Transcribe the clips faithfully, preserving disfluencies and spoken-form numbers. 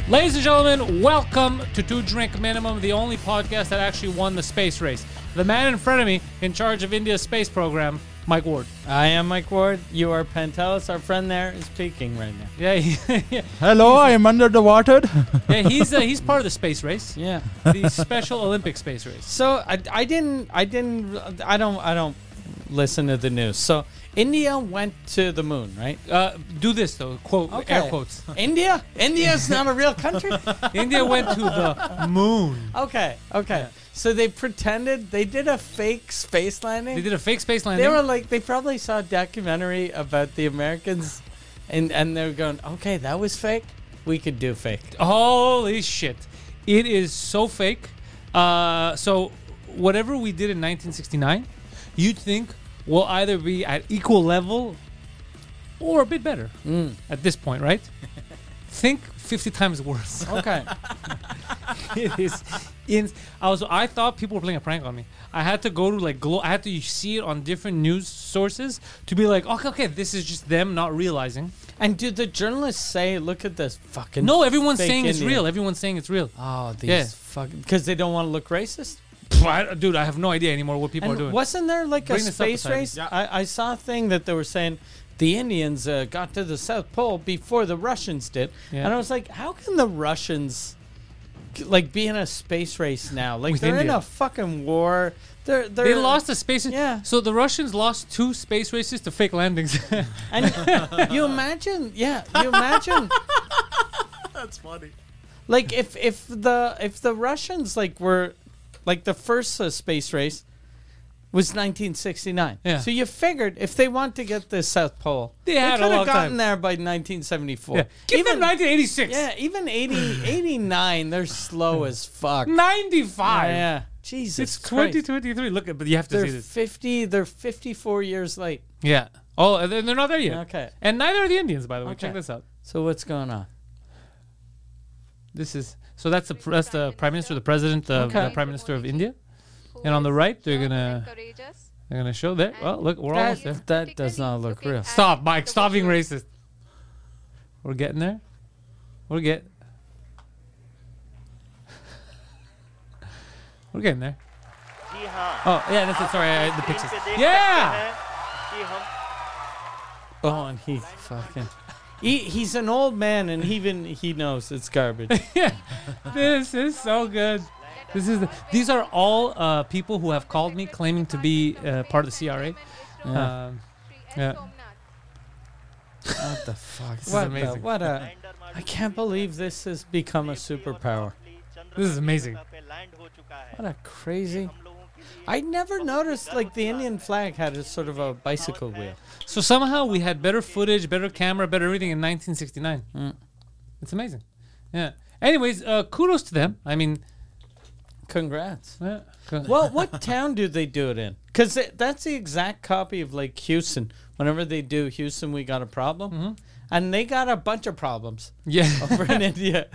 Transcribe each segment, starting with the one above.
Ladies and gentlemen, welcome to Two Drink Minimum, the only podcast that actually won the space race. The man in front of me, in charge of India's space program, Mike Ward. I am Mike Ward. You are Pantelis. Our friend there is peeking right now. Yeah, he, yeah. Hello, I am under the water. yeah he's uh, he's part of the space race. Yeah, the Special Olympic space race. So I, I didn't I didn't I don't I don't listen to the news. So India went to the moon, right? Uh, do this though, quote Okay. air quotes. India? India is not a real country. India went to the moon. Okay, okay. Yeah. So they pretended they did a fake space landing. They did a fake space landing. They were like they probably saw a documentary about the Americans, and and they were going, okay, that was fake. We could do fake. Holy shit. It is so fake. Uh, so whatever we did in nineteen sixty-nine, you'd think will either be at equal level or a bit better Mm. at this point, right? Think fifty times worse. Okay. It is in I was I thought people were playing a prank on me. I had to go to like glo- I had to see it on different news sources to be like, okay, okay, this is just them not realizing. And did the journalists say, "Look at this fucking"? No, everyone's fake saying it's Indian. real. Everyone's saying it's real. Oh, these Yeah. fucking because they don't want to look racist. Pff, I- Dude, I have no idea anymore what people And are doing. wasn't there like Bring a this up space beside me. race? Yeah. I, I saw a thing that they were saying the Indians uh, got to the South Pole before the Russians did, Yeah. and I was like, how can the Russians like be in a space race now? Like With they're in India. a fucking war. They're, they're They lost a space. Yeah. So the Russians lost two space races to fake landings. And you imagine, yeah, you imagine. That's funny. Like if if the if the Russians like were like the first uh, space race was nineteen sixty-nine. Yeah. So you figured if they want to get the South Pole, They had a could long have gotten time. there by nineteen seventy-four. Yeah. Give even them nineteen eighty-six. yeah, even eighty, eighty-nine, they're slow as fuck. ninety-five. Yeah, yeah. Jesus It's Christ. twenty twenty-three. Look at, but you have to They're see this. fifty. They're fifty-four years late. Yeah. Oh, and they're they're not there yet. Okay. And neither are the Indians, by the way. Okay. Check this out. So what's going on? This is so that's the pr- that's the prime minister, the president, uh, Okay. the prime minister of India. And on the right, they're gonna they're gonna show there. Well, look, we're almost there. That that does not look real. Stop, Mike. Stop being racist. We're getting there. We're get. We're getting there. Oh yeah, that's it. Sorry, I, the pictures. Yeah. Oh, and he fucking. He, he's an old man, and even he knows it's garbage. Yeah. This is so good. This is the, these are all uh, people who have called me claiming to be uh, part of the C R A. Yeah. Um, yeah. What the fuck? This is What, the, amazing. what a! I can't believe this has become a superpower. This is amazing. What a crazy! I never noticed like the Indian flag had a sort of a bicycle wheel. So somehow we had better footage, better camera, better everything in nineteen sixty-nine. Mm. It's amazing. Yeah. Anyways, uh, kudos to them. I mean, Congrats. yeah. co- Well, what town do they do it in? Because that's the exact copy of like Houston. Whenever they do Houston, we got a problem, Mhm. and they got a bunch of problems yeah. over in India.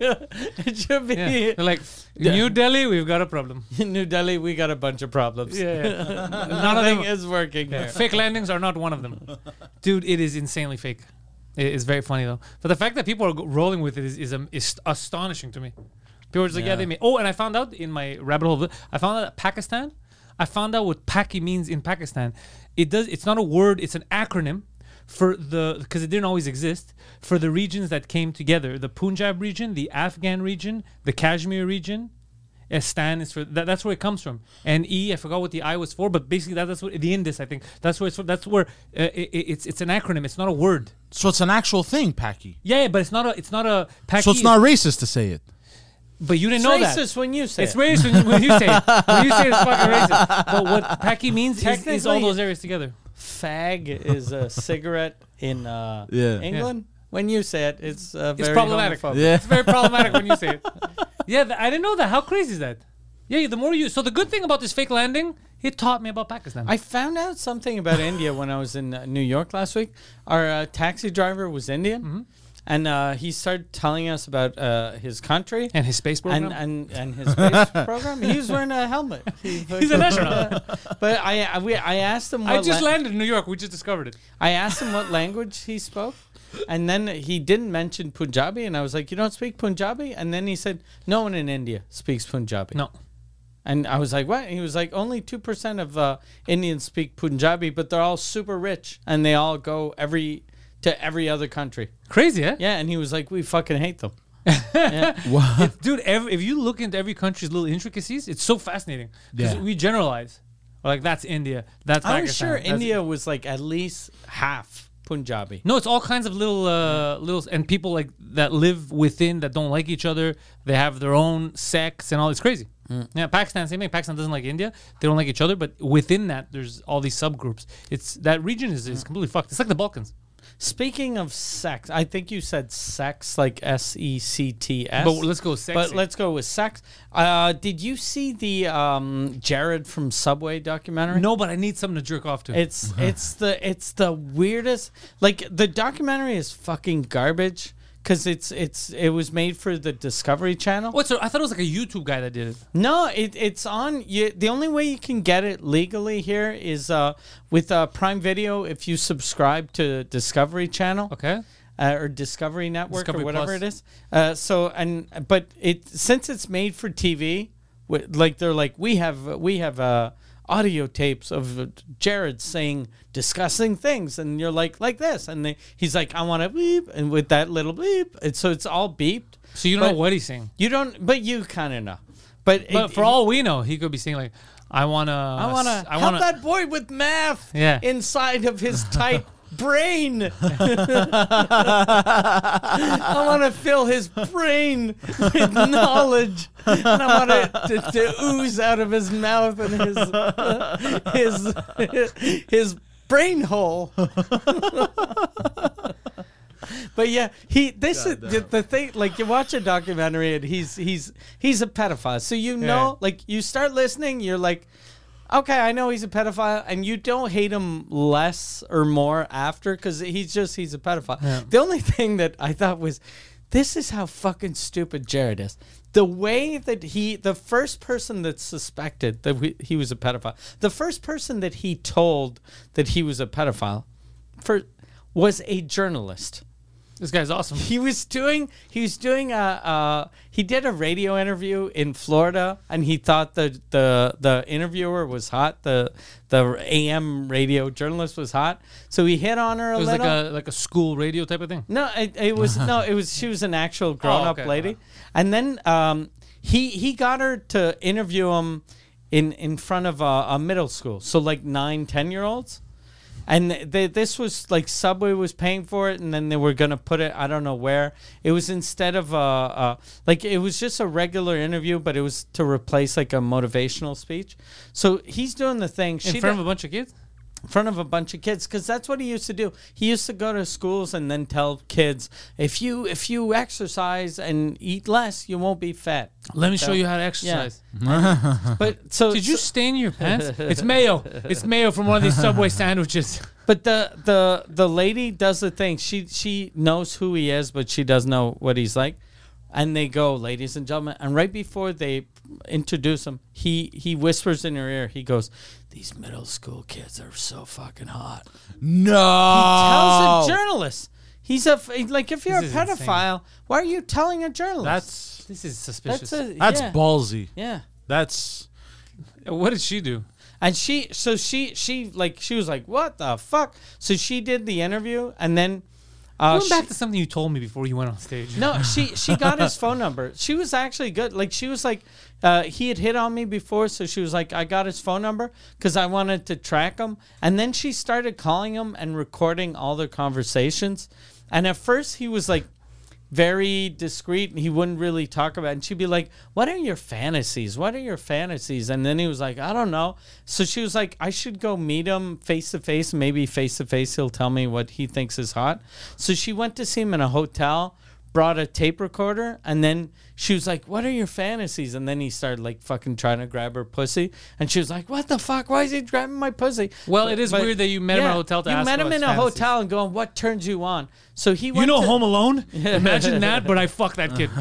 It should be yeah. They're like, Yeah. New Delhi, we've got a problem. in New Delhi. We got a bunch of problems. Yeah. yeah. None of Nothing them. is working Yeah, here. fake landings are not one of them. Dude, it is insanely fake. It is very funny though. But the fact that people are go- rolling with it is is, um, is astonishing to me. People are just like, yeah, Yeah. they may. Oh, and I found out in my rabbit hole, I found out that Pakistan, I found out what Paki means in Pakistan. It does. It's not a word. It's an acronym for the, because it didn't always exist, for the regions that came together. The Punjab region, the Afghan region, the Kashmir region. Uh, Stan is for that, that's where it comes from, and E I forgot what the I was for, but basically that, that's what the Indus I think that's where it's from, that's where uh, it, it's it's an acronym. It's not a word. So it's an actual thing, Packy. Yeah, yeah, but it's not a it's not a. Paki, So it's not racist to say it. But you didn't It's know that. racist when you say It's it. racist when, when you say it. When you say it, it's fucking racist. But what Paki means is, is all Technically- those areas together. Fag is a cigarette in uh, Yeah. England. When you say it, it's uh, It's very problematic. homophobic. Yeah. It's very problematic when you say it. Yeah, th- I didn't know that. How crazy is that? Yeah, the more you. So the good thing about this fake landing, it taught me about Pakistan. I found out something about India when I was in uh, New York last week. Our uh, taxi driver was Indian, Mm-hmm. and uh, he started telling us about uh, his country and his space program. and, and, and his space program. He was wearing a helmet. He He's an astronaut. But I I, we, I asked him. What I just la- landed in New York. We just discovered it. I asked him what language he spoke, And then he didn't mention Punjabi, and I was like, "You don't speak Punjabi?" And then he said, "No one in India speaks Punjabi." No. And I was like, "What?" And he was like, "Only two percent of uh, Indians speak Punjabi, but they're all super rich, and they all go every to every other country." Crazy, eh? Yeah, and he was like, "We fucking hate them." It's, dude, every, if you look into every country's little intricacies, it's so fascinating. Because Yeah. we generalize. We're like, that's India. That's I was Pakistan. sure that's- India was like at least half Punjabi. No, it's all kinds of little, uh, little, and people like that live within that don't like each other. They have their own sects and all. It's crazy. Yeah, Pakistan, same thing. Pakistan doesn't like India. They don't like each other, but within that, there's all these subgroups. It's that region is, is completely fucked. It's like the Balkans. Speaking of sex, I think you said sex like S E C T S. But let's go sexy. But let's go with sex. Uh, did you see the um, Jared from Subway documentary? No, but I need something to jerk off to. It's it's the it's the weirdest. Like the documentary is fucking garbage because it's it's it was made for the Discovery Channel. What's? I thought it was like a YouTube guy that did it. No, it, it's on. You, the only way you can get it legally here is uh, with uh, Prime Video if you subscribe to Discovery Channel. Okay. Uh, or Discovery Network Discovery or whatever Plus. it is. Uh, so and but it since it's made for T V, wi- like they're like we have we have uh, audio tapes of Jared saying disgusting things, and you're like like this, and they, he's like I want to beep, and with that little beep, and so it's all beeped. So you don't But know what he's saying. You don't, but you kind of know. But But it- for all we know, he could be saying like, "I wanna, I want to I help wanna." that boy with math Yeah. inside of his tight brain. I want to fill his brain with knowledge, and I want it to, to ooze out of his mouth and his his his brain hole. But yeah, he this is the, the thing. Like you watch a documentary and he's he's he's a pedophile. So you know, Yeah. like you start listening, you're like, okay, I know he's a pedophile, and you don't hate him less or more after because he's just he's a pedophile. Yeah. The only thing that I thought was, this is how fucking stupid Jared is. The way that he, the first person that suspected that we, he was a pedophile, the first person that he told that he was a pedophile, for was a journalist. This guy's awesome. He was doing he was doing a uh, he did a radio interview in Florida, and he thought the the the interviewer was hot. The the A M radio journalist was hot, so he hit on her a It was little. like a like a school radio type of thing. No, it, it was no, it was she was an actual grown up okay. lady, and then um, he he got her to interview him in in front of a, a middle school, so like nine ten year olds. And they, this was like Subway was paying for it, and then they were gonna put it. I don't know where. It was instead of a, a like it was just a regular interview, but it was to replace like a motivational speech. So he's doing the thing. In She front do- of a bunch of kids. in front of a bunch of kids, because that's what he used to do. He used to go to schools and then tell kids, if you if you exercise and eat less, you won't be fat. Let me show you how to exercise. But so Did you so- stain your pants? It's mayo. It's mayo from one of these Subway sandwiches. But the the the lady does the thing. She she knows who he is, but she doesn't know what he's like. And they go, ladies and gentlemen. And right before they introduce him, he he whispers in her ear. He goes, "These middle school kids are so fucking hot." No. Tells a journalist. He's a f- like if you're This a is insane. pedophile, why are you telling a journalist? That's This is suspicious. that's a, that's yeah, ballsy. yeah. That's What did she do? And she, so she, she like, she was like, "What the fuck?" So she did the interview, and then, uh, Going back she- to something you told me before you went on stage. no, she, she got his phone number. She was actually good. Like, she was like, uh, he had hit on me before, so she was like, "I got his phone number because I wanted to track him." And then she started calling him and recording all their conversations. And at first, he was like very discreet and he wouldn't really talk about it. And she'd be like, "What are your fantasies? What are your fantasies?" And then he was like, "I don't know." So she was like, "I should go meet him face to face. Maybe face to face he'll tell me what he thinks is hot." So she went to see him in a hotel, brought a tape recorder, and then she was like, "What are your fantasies?" And then he started like fucking trying to grab her pussy. And she was like, "What the fuck? Why is he grabbing my pussy?" Well, it is But- weird that you met him in a hotel to you ask met him about in his a fantasies. hotel and going, "What turns you on?" So he went You know to, Home Alone? Imagine that, but I fucked that kid.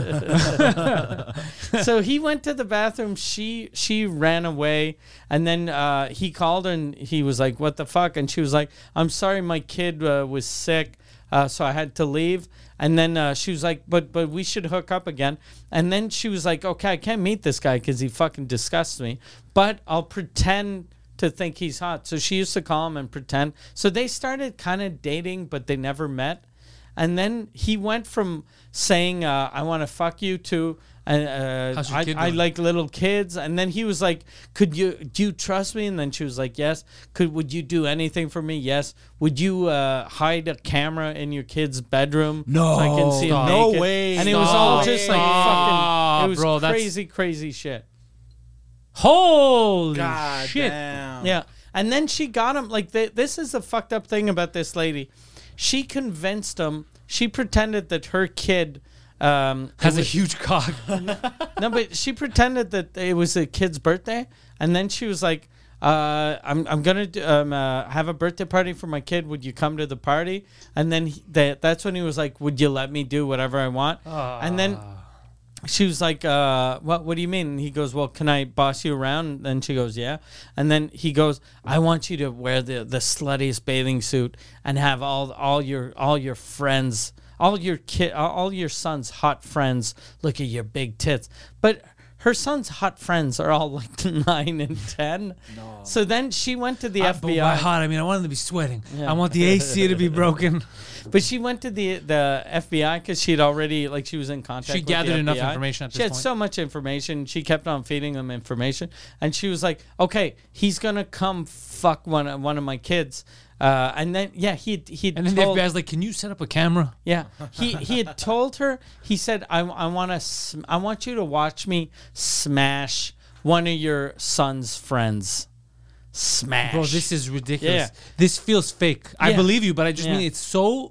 so he went to the bathroom. She she ran away, and then uh, he called her and he was like, "What the fuck?" And she was like, "I'm sorry, my kid uh, was sick. Uh, so I had to leave. And then uh, she was like, but but we should hook up again. And then she was like, okay, I can't meet this guy because he fucking disgusts me. But I'll pretend to think he's hot. So she used to call him and pretend. So they started kind of dating, but they never met. And then he went from saying, uh, I want to fuck you to... Uh, How's your I, kid I doing? like little kids, and then he was like, "Could you do you trust me?" And then she was like, "Yes." Could would you do anything for me? Yes. Would you uh, hide a camera in your kid's bedroom No. so I can see him Stop. No naked? way. And it was all Stop. just like Stop, fucking. It was bro, that's- crazy, crazy shit. Holy God shit! damn. Yeah, and then she got him. Like th- this is the fucked up thing about this lady. She convinced him. She pretended that her kid. Um, Has it a was- huge cock. No, but she pretended that it was a kid's birthday, and then she was like, uh, "I'm I'm gonna do, um, uh, have a birthday party for my kid. Would you come to the party?" And then he, that that's when he was like, "Would you let me do whatever I want?" And then she was like, uh, "What? What do you mean?" And he goes, "Well, can I boss you around?" And she goes, "Yeah." And then he goes, "I want you to wear the the sluttiest bathing suit and have all all your all your friends." All your kid, all your son's hot friends look at your big tits, but her son's hot friends are all like nine and ten. No. So then she went to the I, F but B by I. hot, I mean I want them to be sweating. Yeah. I want the A C to be broken. But she went to the the F B I because she had already like she was in contact. She with gathered the enough F B I. information at She this had point. so much information. She kept on feeding them information, and she was like, "Okay, he's gonna come fuck one of- one of my kids." Uh, and then yeah, he he And then told, the F B I's like, "Can you set up a camera?" Yeah, he he had told her. He said, "I I want to sm- I want you to watch me smash one of your son's friends. Smash, Bro, this is ridiculous. Yeah. This feels fake. I Yeah. believe you, but I just Yeah. mean it's so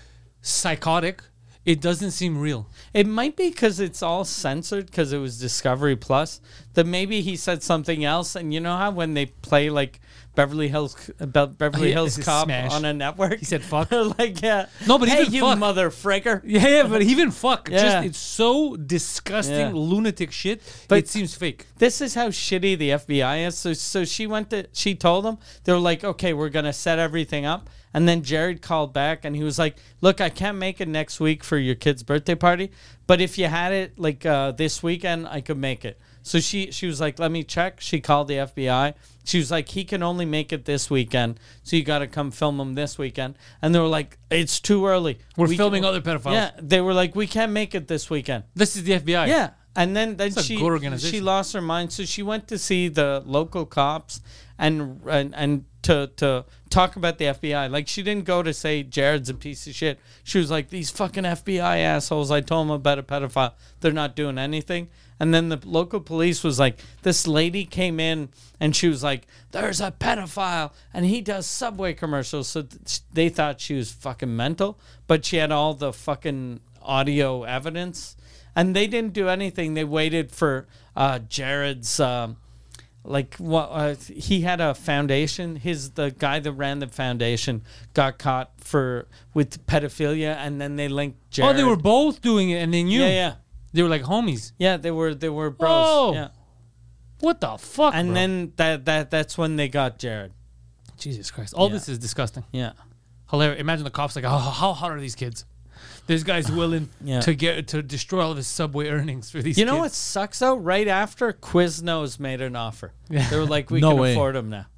psychotic. It doesn't seem real. It might be because it's all censored because it was Discovery Plus. That maybe he said something else, and you know how when they play like Beverly Hills Be- Beverly Yeah, Hills this is Cop Smash. on a network, He said fuck. like yeah, No, but hey, even you fuck. mother fricker. Yeah, yeah, but even fuck. Yeah. Just it's so disgusting, Yeah. lunatic shit. But- it seems fake. This is how shitty the F B I is. So, so she went to, she told them, they were like, okay, we're going to set everything up. And then Jared called back and he was like, look, I can't make it next week for your kid's birthday party. But if you had it like uh, this weekend, I could make it. So she, she was like, let me check. She called the F B I. She was like, he can only make it this weekend. So you got to come film him this weekend. And they were like, it's too early. We're We filming can- other pedophiles. Yeah. They were like, we can't make it this weekend. This is the F B I. Yeah. And then, then It's a she good organization. she lost her mind, so she went to see the local cops and and, and to to talk about the F B I. Like she didn't go to say Jared's a piece of shit. She was like, these fucking F B I assholes. I told them about a pedophile. They're not doing anything. And then the local police was like, this lady came in and she was like, there's a pedophile and he does Subway commercials. So th- they thought she was fucking mental, but she had all the fucking audio evidence. And they didn't do anything. They waited for uh, Jared's, um, like, what uh, he had a foundation. His the guy that ran the foundation got caught for with pedophilia, and then they linked Jared. Oh, they were both doing it and they knew. yeah, yeah, They were like homies. yeah. They were they were bros. Oh, yeah, What the fuck? and bro? then that that that's when they got Jared. Jesus Christ. All Yeah. this is disgusting. Yeah, Hilarious. Imagine the cops like, oh, how hot are these kids? This guy's willing Yeah. to get to destroy all of his Subway earnings for these you kids. know what sucks though? Right after Quiznos made an offer, Yeah. they were like, we No can way. afford him now.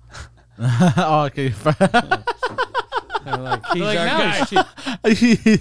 oh, okay. They were like, he's Like, our now guy.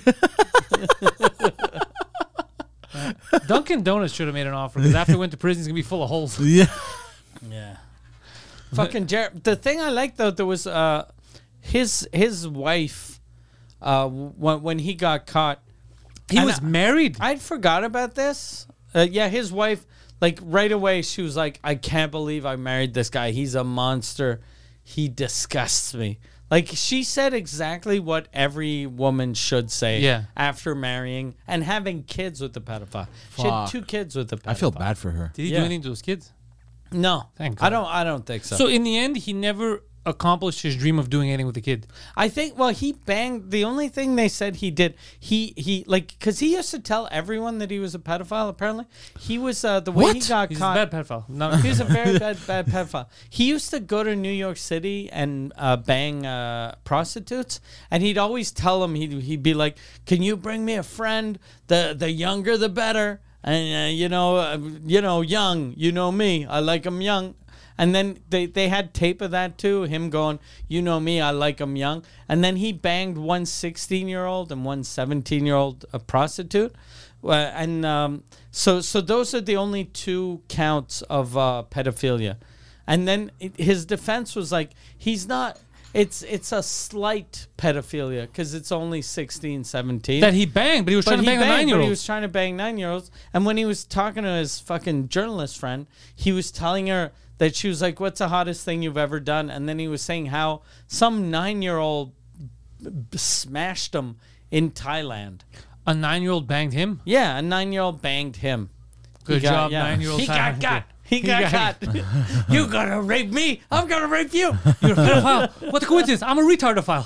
Dunkin' Donuts should have made an offer because after he went to prison, he's going to be full of holes. yeah. Yeah. Fucking Jared. The thing I like though, there was uh, his his wife. Uh, when when he got caught, He And was I- married. I'd forgot about this. Uh, yeah, his wife. Like right away, she was like, "I can't believe I married this guy. He's a monster. He disgusts me." Like she said exactly what every woman should say. Yeah. After marrying and having kids with the pedophile, she had Fuck. two kids with the pedophile. I feel bad for her. Did he Yeah. do anything to his kids? No, Thank I God. don't. I don't think so. So in the end, he never accomplish his dream of doing anything with the kid. I think. Well, he banged. The only thing they said he did, he he like, because he used to tell everyone that he was a pedophile. Apparently, he was uh, the way What? he got He's caught. a bad pedophile. No, He was a very bad, bad pedophile. He used to go to New York City and uh, bang uh, prostitutes, and he'd always tell them, he'd, he'd be like, "Can you bring me a friend? The the younger, the better." And uh, you know, uh, you know, young. You know me. I like them young. And then they, they had tape of that too. Him going, "You know me. I like them young." And then he banged one sixteen-year-old and one seventeen-year-old a prostitute. Uh, and um, so so those are the only two counts of uh, pedophilia. And then it, his defense was like, he's not. It's it's a slight pedophilia because it's only sixteen, seventeen. that he banged, but he was But trying to he bang a banged, but nine-year-old. He was trying to bang nine-year-olds. And when he was talking to his fucking journalist friend, he was telling her that she was like, "What's the hottest thing you've ever done?" And then he was saying how some nine-year-old b- b- smashed him in Thailand. A nine-year-old banged him. Yeah, a nine-year-old banged him. Good He got- job, yeah. nine-year-old. He got Thailand. got. He He got got- got. You gonna rape me? I'm gonna rape you. You're a pedophile. What a coincidence! I'm a retardophile.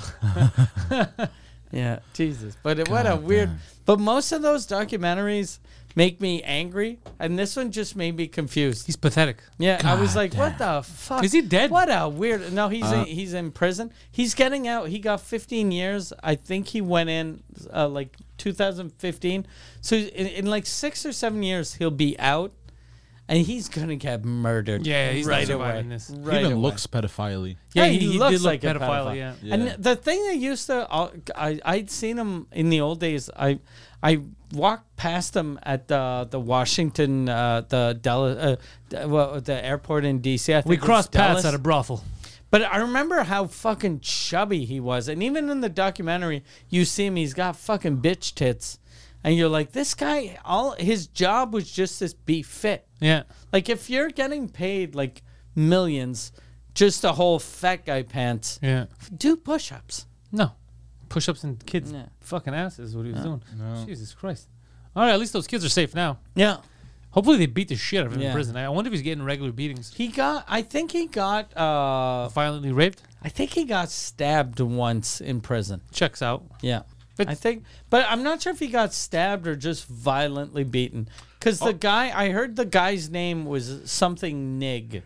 Yeah, Jesus. But it, what a weird. But most of those documentaries make me angry, and this one just made me confused. He's pathetic. Yeah, I was like, what the fuck? Is he dead? What a weird. No, he's Uh, in, he's in prison. He's getting out. He got fifteen years. I think he went in uh, like two thousand fifteen. So in, in like six or seven years, he'll be out, and he's gonna get murdered. Yeah, he's not right surviving away. this. He Right he even away. looks pedophile-y. Yeah, Yeah, he, he he looks did look like a pedophile. pedophile. Yeah. Yeah. And the thing that used to, I I'd seen him in the old days. I I walked past him at the the Washington uh, the Dallas uh, the, well, the airport in D C. I think We it's crossed paths Dallas. at a brothel. But I remember how fucking chubby he was, and even in the documentary, you see him. He's got fucking bitch tits, and you're like, this guy. All his job was just to be fit. Yeah. Like if you're getting paid like millions, just to hold fat guy pants, Yeah. do push-ups. No. Push-ups and kids' Yeah. fucking asses is what he was doing. No. Jesus Christ. All right, at least those kids are safe now. Yeah. Hopefully they beat the shit out of him in Yeah. prison. I wonder if he's getting regular beatings. He got. I think he got. Uh, Violently raped? I think he got stabbed once in prison. Checks out. Yeah. But- I think, but I'm not sure if he got stabbed or just violently beaten. Because Oh. the guy, I heard the guy's name was something Nig.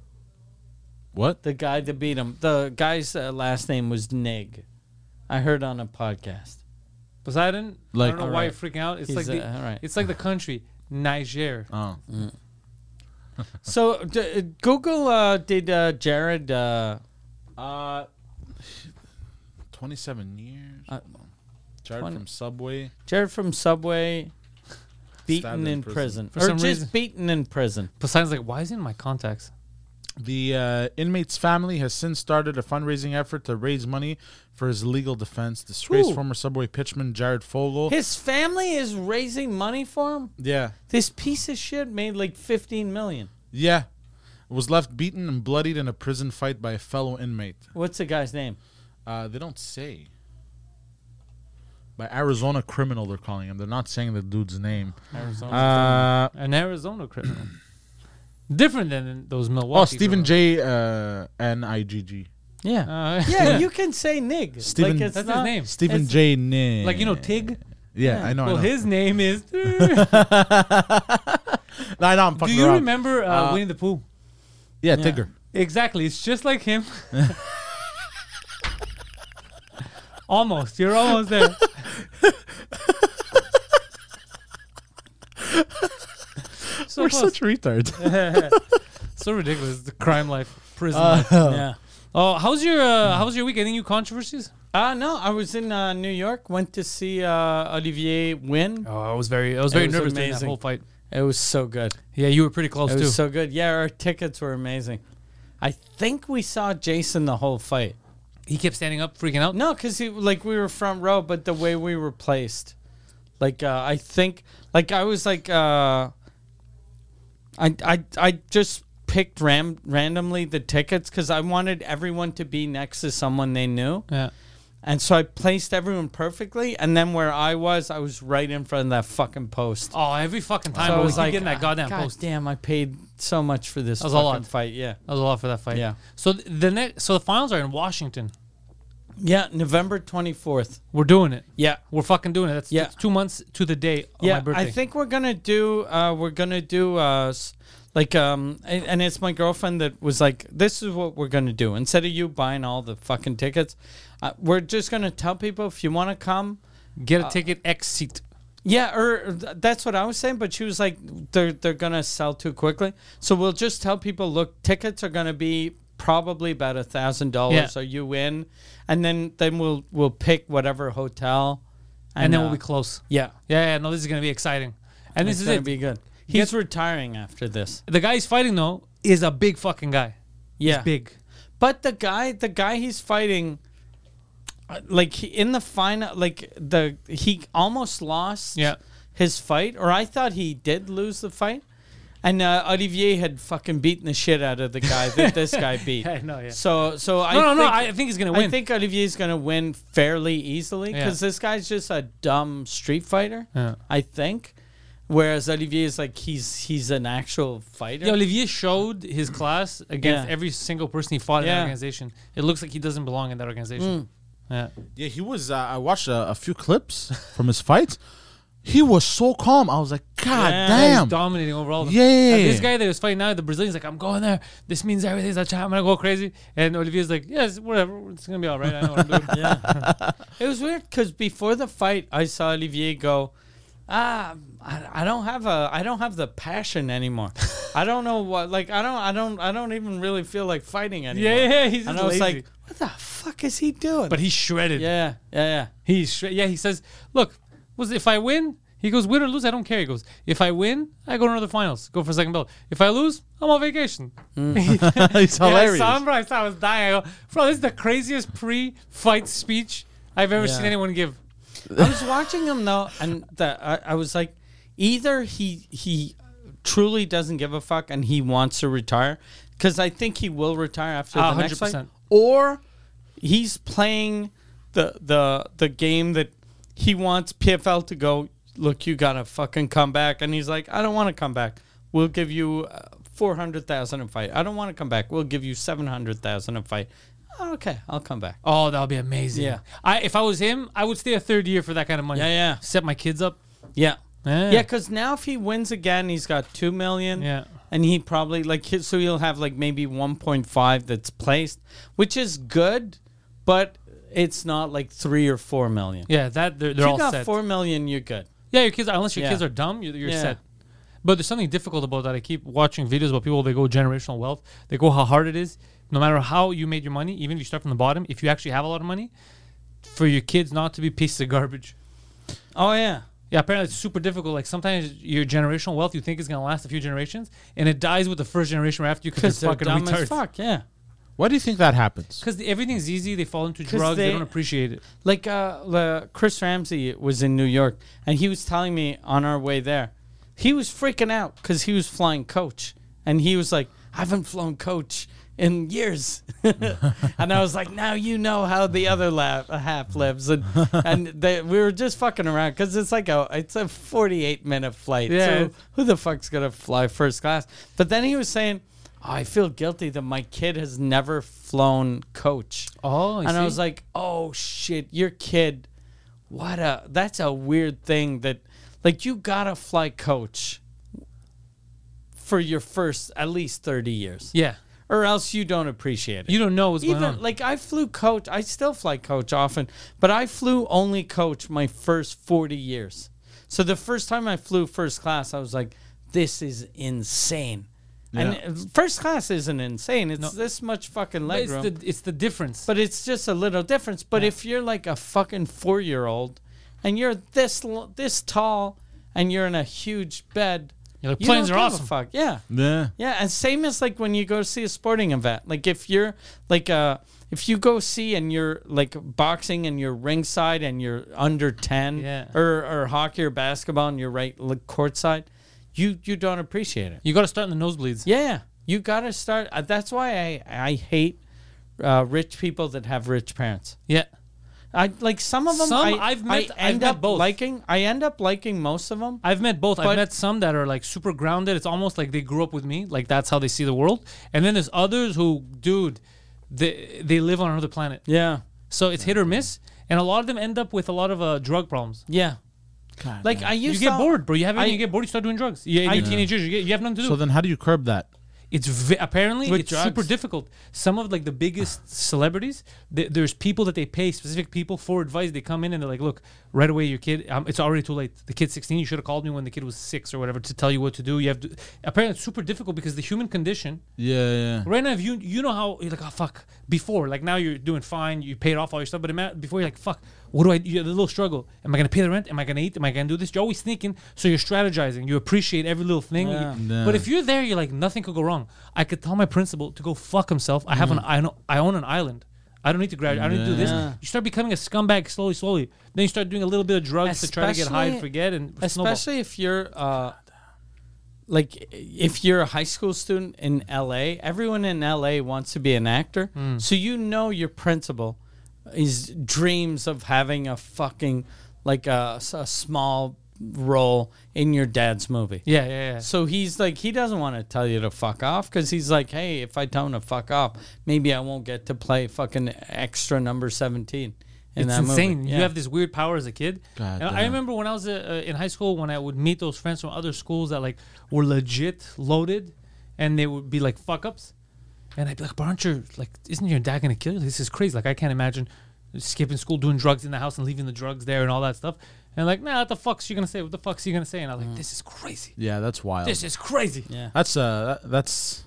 What? The guy that beat him. The guy's uh, last name was Nig. I heard on a podcast. Poseidon? Like- I don't know why Alright. you're freaking out. It's He's, like the, uh, alright. it's like the country, Niger. Oh. So d- uh, Google uh, did uh, Jared. Uh, Uh, twenty-seven years. Uh, Jared twenty from Subway. Jared from Subway. Beaten Stabbed in in prison, prison. For or some just reason. beaten in prison. Poseidon's like, why is he in my contacts? The uh, inmate's family has since started a fundraising effort to raise money for his legal defense. Disgraced Ooh. former Subway pitchman Jared Fogle. His family is raising money for him. yeah. This piece of shit made like fifteen million. Yeah. Was left beaten and bloodied in a prison fight by a fellow inmate. What's the guy's name? Uh, they don't say. By Arizona criminal, they're calling him. They're not saying the dude's name. Arizona. Uh, An Arizona criminal. Different than those Milwaukee. oh, Stephen criminals. J. Uh, N I G G. yeah. Uh, Yeah, you can say Nig. Steven- like it's That's not, his name. Stephen it's- J. Nin. Like, you know, Tig? Yeah, Yeah. I know. Well, I know. his name is. no, I know. I'm Do fucking you around. remember uh, Uh, Winnie the Pooh? Yeah, Yeah. Tigger. Exactly. It's just like him. Almost. You're almost there. so We're close. such retards. So ridiculous. The crime life, prison Uh, life. Yeah. Oh, how's your uh, how's your week? Any new controversies? Uh no, I was in uh, New York. Went to see uh, Olivier win. Oh, I was very I was It very was nervous during that amazing. whole fight. It was so good. Yeah, you were pretty close It too. was so good. Yeah, our tickets were amazing. I think we saw Jason the whole fight. he kept standing up, freaking out. No, because he like we were front row, but the way we were placed, like uh, I think, like I was like, uh, I I I just picked ram- randomly the tickets because I wanted everyone to be next to someone they knew, Yeah. And so I placed everyone perfectly, and then where I was, I was right in front of that fucking post. Oh, every fucking time So I I was was like, getting that goddamn God post. damn, I paid so much for this That was a fucking lot. fight. Yeah. That was a lot for that fight. Yeah. So th- the next, so the finals are in Washington. Yeah, November twenty-fourth. We're doing it. Yeah. We're fucking doing it. That's, Yeah. that's two months to the day of Yeah, my birthday. I think we're gonna do. Uh, we're gonna do. Uh, s- like um, and, and it's my girlfriend that was like, "This is what we're gonna do. Instead of you buying all the fucking tickets, uh, we're just gonna tell people if you want to come." Get a ticket, X seat. Yeah, or th- that's what I was saying. But she was like, "They're they're gonna sell too quickly." So we'll just tell people, "Look, tickets are gonna be probably about a thousand dollars. Are you in?" And then then we'll we'll pick whatever hotel, And, then uh, we'll be close. yeah. Yeah, yeah, no, this is going to be exciting. And this It's is gonna it. be good. He's retiring after this. The guy he's fighting, though, is a big fucking guy. Yeah, He's big. but the guy, the guy he's fighting, uh, like he- in the final, like the he almost lost Yeah. his fight, or I thought he did lose the fight, and uh, Olivier had fucking beaten the shit out of the guy that this guy beat. Yeah, I know, yeah. So, so I No, no, no. think, I think he's going to win. I think Olivier's gonna win fairly easily Yeah. because this guy's just a dumb street fighter. Yeah. I think. Whereas Olivier is like he's he's an actual fighter. Yeah, Olivier showed his class against Yeah. every single person he fought in Yeah. that organization. It looks like he doesn't belong in that organization. Yeah. Yeah, he was. Uh, I watched a, a few clips from his fights. He was so calm. I was like, God Yeah, He's damn. dominating over all of them. Yeah. And this guy that was fighting now, the Brazilian's like, I'm going there. This means everything's a champ. I'm going to go crazy. And Olivier's like, yes, whatever. It's going to be all right. I know what I'm doing. Yeah. It was weird because before the fight, I saw Olivier go, ah, I, I don't have a, I don't have the passion anymore. I don't know what, like, I don't, I don't, I don't even really feel like fighting anymore. Yeah, yeah, he's just And I was lazy. like, what the fuck is he doing? But he's shredded. yeah, yeah, yeah. He's shred- yeah. He says, look, was if I win, he goes, win or lose, I don't care. He goes, if I win, I go to another finals, go for second belt. If I lose, I'm on vacation. It's Yeah, I hilarious. saw him, bro. I saw I was dying. I go, bro, this is the craziest pre-fight speech I've ever Yeah. seen anyone give. I was watching him though, and the, I, I was like, either he he truly doesn't give a fuck and he wants to retire, because I think he will retire after Ah, the next fight, one hundred percent. or he's playing the the the game that he wants P F L to go, look, you gotta fucking come back, and he's like, I don't want to come back. We'll give you uh, four hundred thousand a fight. I don't want to come back. We'll give you seven hundred thousand a fight. Oh, okay, I'll come back. Oh, that would be amazing. Yeah. I if I was him, I would stay a third year for that kind of money. Yeah, yeah. Set my kids up. Yeah. Yeah. Yeah, because now if he wins again, he's got two million. Yeah. And he probably like he- so he'll have like maybe one point five that's placed, which is good, but it's not like three or four million. Yeah. That they're, they're If all you got set. four million, you're good. Yeah, your kids. Unless your Yeah. kids are dumb, you're, you're Yeah. set. But there's something difficult about that. I keep watching videos about people. They go generational wealth. They go how hard it is. No matter how you made your money, even if you start from the bottom, if you actually have a lot of money, for your kids not to be pieces of garbage. Oh yeah. Yeah, apparently it's super difficult. Like sometimes your generational wealth you think is gonna last a few generations, and it dies with the first generation right after you Because because they're fucking dumb retards. as fuck. Yeah. Why do you think that happens? Because everything's easy, they fall into 'Cause drugs, they, they- don't appreciate it. Like uh, the Chris Ramsey was in New York, and he was telling me on our way there, he was freaking out because he was flying coach, and he was like, I haven't flown coach in years. And I was like, now you know how the other lap, half lives. And and they, we were just fucking around because it's like a it's a forty-eight minute flight. Yeah. So who the fuck's going to fly first class? But then he was saying, oh, I feel guilty that my kid has never flown coach. Oh, And I was like, oh shit, your kid, what a, that's a weird thing that, like, you gotta fly coach for your first at least thirty years. yeah, Or else you don't appreciate it. you don't know what's Even, going on. like, I flew coach, I still fly coach often, but I flew only coach my first forty years. So the first time I flew first class, I was like, this is insane. And uh, first class isn't insane. It's No. this much fucking But leg it's room. the it's the difference. But it's just a little difference. But if you're like a fucking four year old and you're this l- this tall and you're in a huge bed, Yeah, the you planes don't are give a awesome. fuck. Yeah, Yeah. yeah. And same as like when you go see a sporting event. Like if you're like uh if you go see and you're like boxing and you're ringside and you're under ten, Yeah. or or hockey or basketball and you're right like courtside, you you don't appreciate it. You got to start in the nosebleeds. Yeah, you gotta start. Uh, that's why I I hate uh, rich people that have rich parents. Yeah. I like some of them. Some I, I've met- I I've end met up both. liking. I end up liking most of them. I've met both. I've But- met some that are like super grounded. It's almost like they grew up with me. Like that's how they see the world. And then there's others who, dude, they they live on another planet. Yeah, So it's hit or miss. And a lot of them end up with a lot of uh, drug problems. yeah. God, Like man. I You used get to, bored, bro. You have I- you get bored. You start doing drugs. Yeah, in I- your teenage years, you, get, you have nothing to do. So then, how do you curb that? It's vi- apparently With it's drugs. super difficult. Some of like the biggest celebrities, th- there's people that they pay specific people for advice. They come in and they're like, "Look, right away, your kid. Um, it's already too late. The kid's sixteen. You should have called me when the kid was six or whatever to tell you what to do." You have to. Apparently, it's super difficult because the human condition. Yeah, yeah. Right now, if you you know how you're like, oh fuck. Before, like now you're doing fine. You paid off all your stuff, but ima- before you're like, fuck. What do I? You have a little struggle. Am I gonna pay the rent? Am I gonna eat? Am I gonna do this? You're always thinking, so you're strategizing. You appreciate every little thing. Yeah. You- Yeah. But if you're there, you're like, nothing could go wrong. I could tell my principal to go fuck himself. I have an I know I own an island. I don't need to graduate. I don't need to do this. Yeah. You start becoming a scumbag slowly, slowly. Then you start doing a little bit of drugs to try to get high and Especially- forget and snowball. especially if you're uh, like if you're a high school student in L A. Everyone in L A wants to be an actor, Hmm. so you know your principal is dreams of having a fucking like a, s- a small role in your dad's movie. Yeah, yeah, yeah. So he's like, he doesn't want to tell you to fuck off because he's like, hey, if I tell him to fuck off, maybe I won't get to play fucking extra number seventeen in It's that insane. movie. You Yeah. have this weird power as a kid. God And I damn. remember when I was uh, uh, in high school, when I would meet those friends from other schools that like were legit loaded, and they would be like fuck ups, and I'd be like, "But aren't you like? Isn't your dad gonna kill you? This is crazy. Like I can't imagine skipping school, doing drugs in the house, and leaving the drugs there and all that stuff." And like, nah, what the fuck's you gonna say? What the fuck's you gonna say? And I was like, this is crazy. Yeah, that's wild. This is crazy. Yeah. That's uh, that, that's.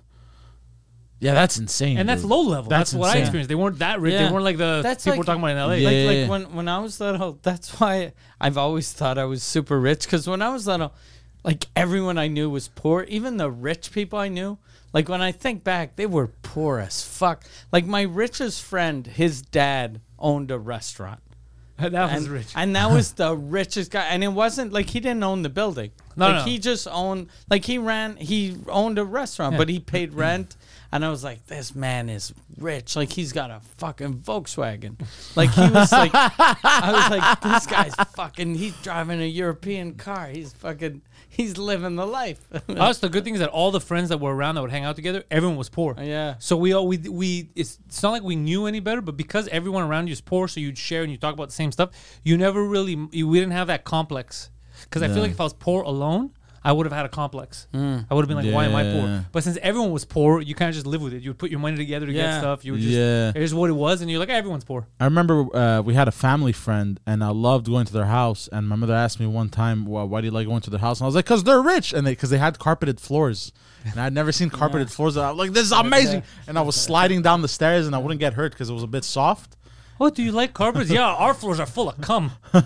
Yeah, that's insane. And that's dude. low level. That's, That's what I insane. experienced. They weren't that rich. Yeah. They weren't like the That's people like- we're talking about in L A. Yeah. Like, Like, like when, when I was little, that's why I've always thought I was super rich. Because when I was little, like everyone I knew was poor. Even the rich people I knew, like when I think back, they were poor as fuck. Like my richest friend, his dad owned a restaurant. that was and, rich. and that was the richest guy. And it wasn't like he didn't own the building. No, like no. he just owned, like he ran, he owned a restaurant, Yeah. but he paid rent. And I was like, this man is rich. Like he's got a fucking Volkswagen. Like he was like, I was like, this guy's fucking, he's driving a European car. He's fucking, he's living the life. Us, the good thing is that all the friends that were around that would hang out together, everyone was poor. Yeah. So we all we we it's it's not like we knew any better, but because everyone around you is poor, so you'd share and you talk about the same stuff. You never really you, we didn't have that complex. Because I Yeah. feel like if I was poor alone, I would have had a complex. I would have been like, why am I Yeah. poor? But since everyone was poor, you kind of just live with it. You would put your money together to Yeah. get stuff. You would just Yeah. here's what it was, and you're like, everyone's poor. I remember uh, we had a family friend, and I loved going to their house. And my mother asked me one time, well, "Why do you like going to their house?" And I was like, "Cause they're rich, and they because they had carpeted floors." And I'd never seen carpeted floors. And I was like, "This is amazing!" And I was sliding down the stairs, and I wouldn't get hurt because it was a bit soft. What do you like carpets? Yeah, our floors are full of cum. What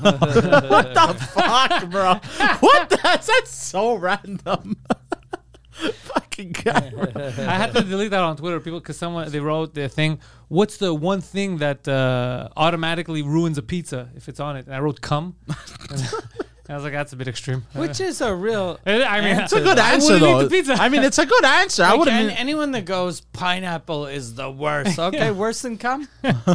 the fuck, bro? What? The, that's so random. Fucking guy. I had to delete that on Twitter, people, because someone they wrote their thing. What's the one thing that uh, automatically ruins a pizza if it's on it? And I wrote cum. And I was like, that's a bit extreme. Which is a real. I mean, It's a good I answer, wouldn't eat though. the pizza. I mean, it's a good answer. I Like, wouldn't. an- mean- anyone that goes pineapple is the worst. Okay, worse than cum.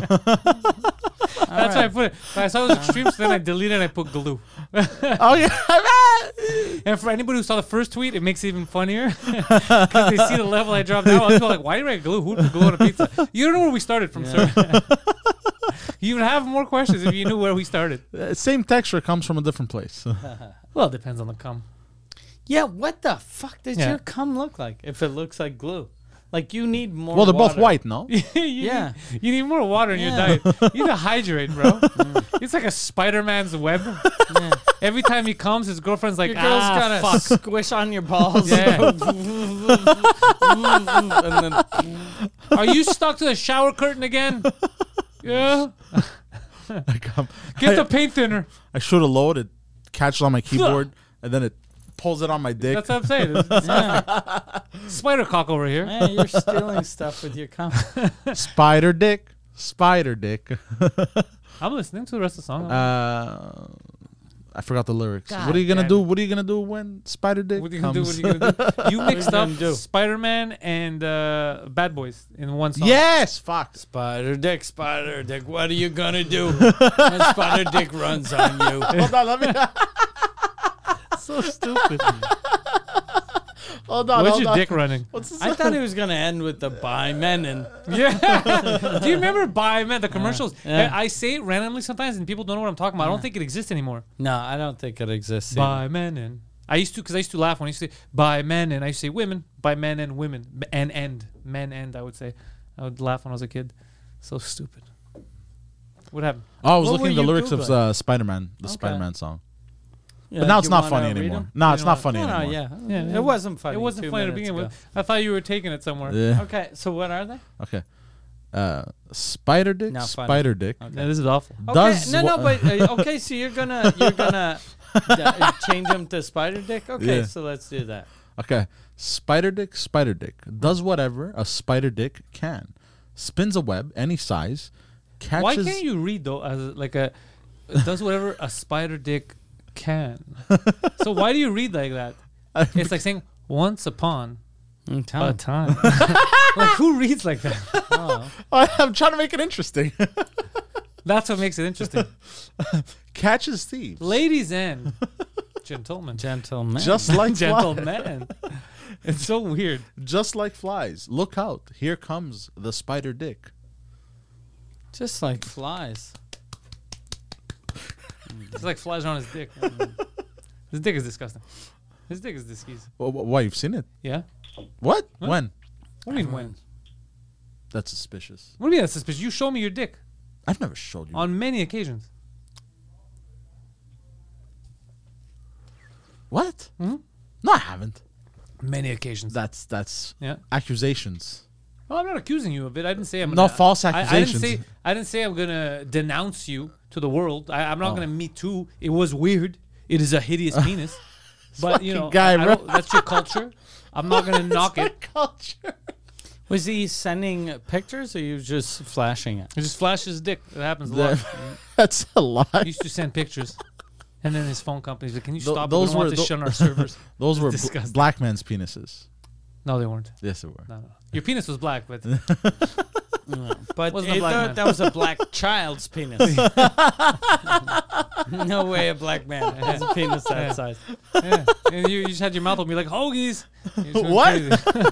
That's why I put it. But I saw those extremes, so then I deleted and I put glue. oh yeah. And for anybody who saw the first tweet, it makes it even funnier because they see the level I dropped down. I was like, why did I glue? Who put glue on a pizza? You don't know where we started from, sir. You would have more questions if you knew where we started. Uh, Same texture comes from a different place. Well, it depends on the cum. Yeah, what the fuck does Yeah. your cum look like if it looks like glue? Like you need more. well, they're both water. white, no? you Yeah. Need, you need more water in Yeah. your diet. You need to hydrate, bro. It's like a Spider-Man's web. Yeah. Every time he comes, his girlfriend's like, Your girl's ah, gotta fuck. squish on your balls. Yeah. and then Are you stuck to the shower curtain again? Yeah. Like, um, Get I, the paint thinner. I should have loaded, catches on my keyboard, and then it pulls it on my dick. That's what I'm saying. It's- it's yeah. Spider cock over here. Man, you're stealing stuff with your cum. Spider dick, spider dick. I'm listening to the rest of the song. Uh, I forgot the lyrics. God what are you gonna damn do? it. What are you gonna do when Spider Dick What are you gonna do? comes? What are you gonna do? You mixed you up gonna do? Spider-Man and uh, Bad Boys in one song. Yes, fuck. Spider Dick, Spider Dick, what are you gonna do when Spider Dick runs on you? Hold on, let me. So stupid. Hold on. What's hold your on. dick running? What's this? I thought it was gonna end with the by men and Yeah. Do you remember Buy Man, the commercials? Yeah. I I say it randomly sometimes and people don't know what I'm talking about. I don't think it exists anymore. no, I don't think it exists. By men and I used to because I used to laugh when I used to say by men and I used to say women by men and women M- and end men and I would say I would laugh when I was a kid. So stupid. What happened? Oh, I was What looking were at the you lyrics of Googling? uh, Spider Man, the Okay. Spider Man song. Yeah, But now do it's you not wanna funny read anymore. 'em? No, You it's know not what? funny No, no, anymore. yeah. Yeah, It wasn't funny. It wasn't two funny to minutes begin ago. with. I thought you were taking it somewhere. Yeah. Okay, so what are they? Okay. Uh, Spider Dick, Not funny. Spider Dick. Okay. Yeah, this is awful. Okay, Does no, no, wha- but uh, okay. So you're gonna you're gonna uh, change them to Spider Dick. Okay, Yeah. so let's do that. Okay. Spider Dick, Spider Dick does whatever a spider dick can. Spins a web any size. Catches. Why can't you read though as a- like a does whatever a spider dick can? So why do you read like that? It's like saying once upon Mm, a tell time. Like who reads like that? oh. I'm trying to make it interesting. That's what makes it interesting. Catches thieves. Ladies and gentlemen. Gentlemen. Just like flies. Gentlemen. It's so weird. Just like flies. Look out. Here comes the spider dick. Just like flies. It's like flies around his dick. His dick is disgusting. His dick is disgusting. Wh- wh- Why, you've seen it? Yeah? What? Huh? When? What do you mean when? That's suspicious. What do you mean that's suspicious? You show me your dick I've never showed you. on many occasions. What? Hmm? No, I haven't. Many occasions. That's that's Yeah. accusations. Well, I'm not accusing you of it. I didn't say I'm No gonna, false I- I, accusations. didn't say I didn't say I'm gonna denounce you to the world. I, I'm not Oh. gonna me too. It was weird. It is a hideous penis. But you know, Fucking guy, I- I bro. don't- that's your culture. I'm not gonna knock it. Culture. Was he sending pictures or you just flashing it? It just flashes his dick. It happens a lot. That's a lie. He used to send pictures, and then his phone company's like, "Can you Tho- stop? it? those We don't want were this tho- shit on our servers." Those were bl- disgusting. black man's penises. No, they weren't. Yes, they were. No, no. Your penis was black, but But Wasn't a it- black that, man. that was a black child's penis. No way a black man has a penis that Yeah. size. yeah. And you, you just had your mouth open, you're like hoagies. You're just going What? crazy.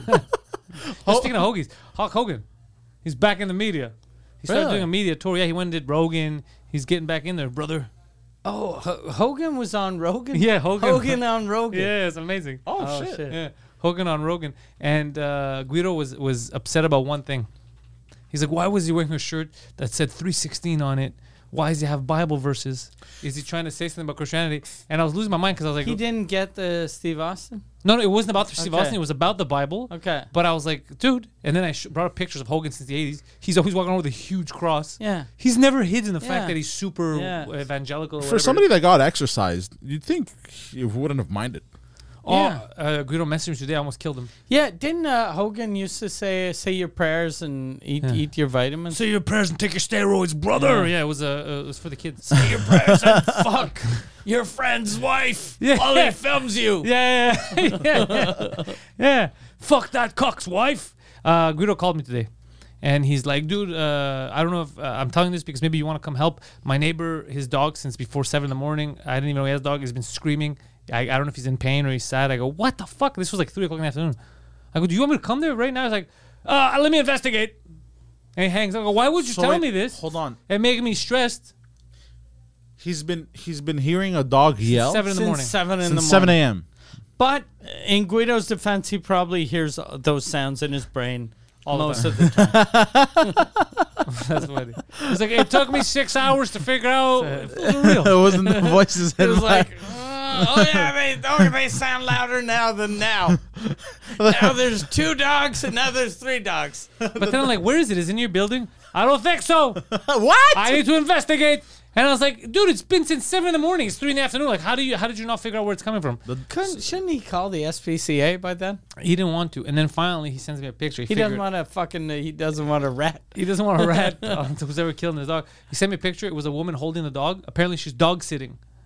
Just speaking of hoagies, Hulk Hogan, he's back in the media. He started Really? doing a media tour. Yeah, he went and did Rogan. He's getting back in there, brother. Oh, H- Hogan was on Rogan? Yeah, Hogan. Hogan on Rogan. Yeah, it's amazing. Oh, Oh, shit. shit. Yeah, Hogan on Rogan, and uh, Guido was was upset about one thing. He's like, why was he wearing a shirt that said three sixteen on it? Why does he have Bible verses? Is he trying to say something about Christianity? And I was losing my mind because I was like, He didn't get the Steve Austin? no, no, it wasn't about Steve Okay. Austin. It was about the Bible. Okay. But I was like, dude. And then I sh- brought up pictures of Hogan since the eighties. He's always walking around with a huge cross. Yeah. He's never hidden the Yeah. fact that he's super Yeah. evangelical. Or For whatever. somebody that got exercised, you'd think he wouldn't have minded. Oh, Yeah. uh, Guido messaged me today. I almost killed him. Yeah, didn't uh, Hogan used to say say your prayers and eat Yeah. eat your vitamins? Say your prayers and take your steroids, brother. Yeah. Yeah, it was uh, uh, it was for the kids. Say your prayers and fuck your friend's wife Yeah. while he films you. Yeah, yeah, yeah, yeah. Yeah. Fuck that cock's wife. Uh, Guido called me today, and he's like, dude, uh, I don't know if uh, I'm telling this because maybe you want to come help. My neighbor, his dog, since before seven in the morning, I didn't even know he has a dog, has been screaming. I, I don't know if he's in pain or he's sad. I go, what the fuck? This was like three o'clock in the afternoon. I go, do you want me to come there right now? He's like, uh, let me investigate. And he hangs up. I go, why would you So tell wait, me this? Hold on. It making me stressed. He's been he's been hearing a dog yell seven in the Since morning. seven in since the seven morning. a.m. But in Guido's defense, he probably hears uh, those sounds in his brain All the most time. of the time. That's funny. He's like, it took me six hours to figure out if it was real. It wasn't the voices It in was my- like, uh, oh yeah, they, oh, they sound louder now than now. Now there's two dogs and now there's three dogs. But then I'm like, where is it? Is it in your building? I don't think so. what? I need to investigate. And I was like, dude, it's been since seven in the morning. It's three in the afternoon. Like, how do you? How did you not figure out where it's coming from? Couldn't, shouldn't he call the S P C A by then? He didn't want to. And then finally, he sends me a picture. He, He figured- doesn't want to fucking. Uh, he doesn't want a rat. He doesn't want a rat uh, who's ever killing his dog. He sent me a picture. It was a woman holding the dog. Apparently, she's dog sitting.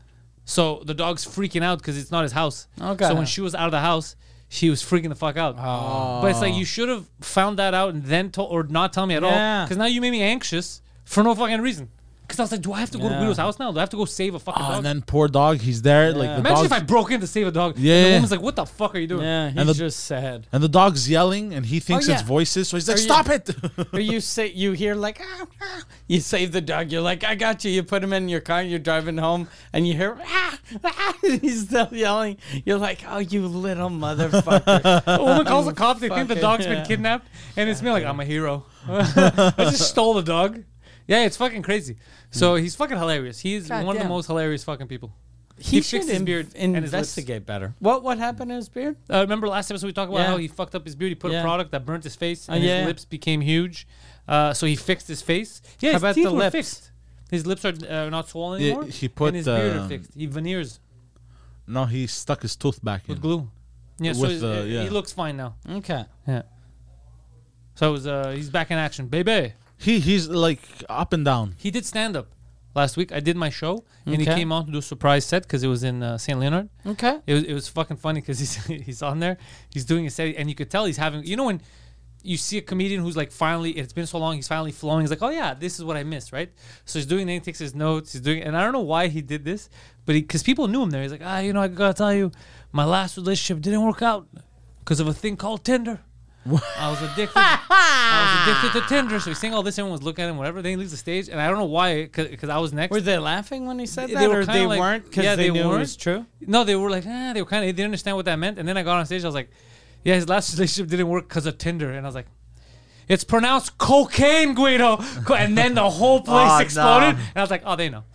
So the dog's freaking out because it's not his house. Okay. So when she was out of the house, she was freaking the fuck out. Oh. But it's like you should have found that out and then told, or not tell me at all. Yeah. Because now you made me anxious for no fucking reason. Because I was like, do I have to go to Yeah. Guido's house now? Do I have to go save a fucking Oh, dog? and then poor dog, he's there. Like the Imagine dog's, if I broke in to save a dog. Yeah, And the yeah. woman's like, what the fuck are you doing? Yeah, he's And the- just sad. and the dog's yelling, and he thinks Oh, it's yeah. voices, so he's like, Are you- "Stop it!" Or you say you hear like ah, ah. You save the dog. You're like, I got you. You put him in your car. You're driving home, and you hear ah, ah, and he's still yelling. You're like, oh, you little motherfucker. A woman calls the cops. They think the Fucking- dog's yeah. been kidnapped, and it's me like I'm a hero. I just stole the dog. Yeah, it's fucking crazy. So he's fucking hilarious. He's God one of the damn. most hilarious fucking people. He, He should fixed his in- beard and his lips. investigate better. What what happened to his beard? Uh, remember last episode we talked about Yeah. how he fucked up his beard. He put Yeah. a product that burnt his face, Oh, and yeah. his lips became huge. Uh, so he fixed his face. Yeah, How his about teeth the were lips? fixed. His lips are uh, not swollen Yeah, anymore. he put, and his beard are um, fixed. He veneers No, he stuck his tooth back in. with glue. Yeah, so With his- the- uh, yeah. he looks fine now. Okay. Yeah. So it was, uh, he's back in action, baby. He he's like up and down. He did stand up last week. I did my show, and he Okay. came on to do a surprise set because it was in uh, Saint Leonard. Okay. It was it was fucking funny because he's he's on there, he's doing a set, and you could tell he's having. You know when you see a comedian who's like finally, it's been so long, he's finally flowing. He's like, oh yeah, this is what I missed, right? So he's doing. Then he takes his notes. He's doing, and I don't know why he did this, but because people knew him there. He's like, ah, you know, I gotta tell you, my last relationship didn't work out because of a thing called Tinder. I was addicted. I was addicted to Tinder. So he's saying all this. Everyone was looking at him, whatever. Then he leaves the stage, and I don't know why, because I was next. Were they laughing when he said They that, were or kinda they like- weren't because yeah, they, they knew it weren't. was true? No, they were like, ah, they were kind of, they didn't understand what that meant. And then I got on stage, I was like, yeah, his last relationship didn't work because of Tinder. And I was like, it's pronounced cocaine, Guido. Co- And then the whole place Oh, exploded. no. And I was like, oh, they know.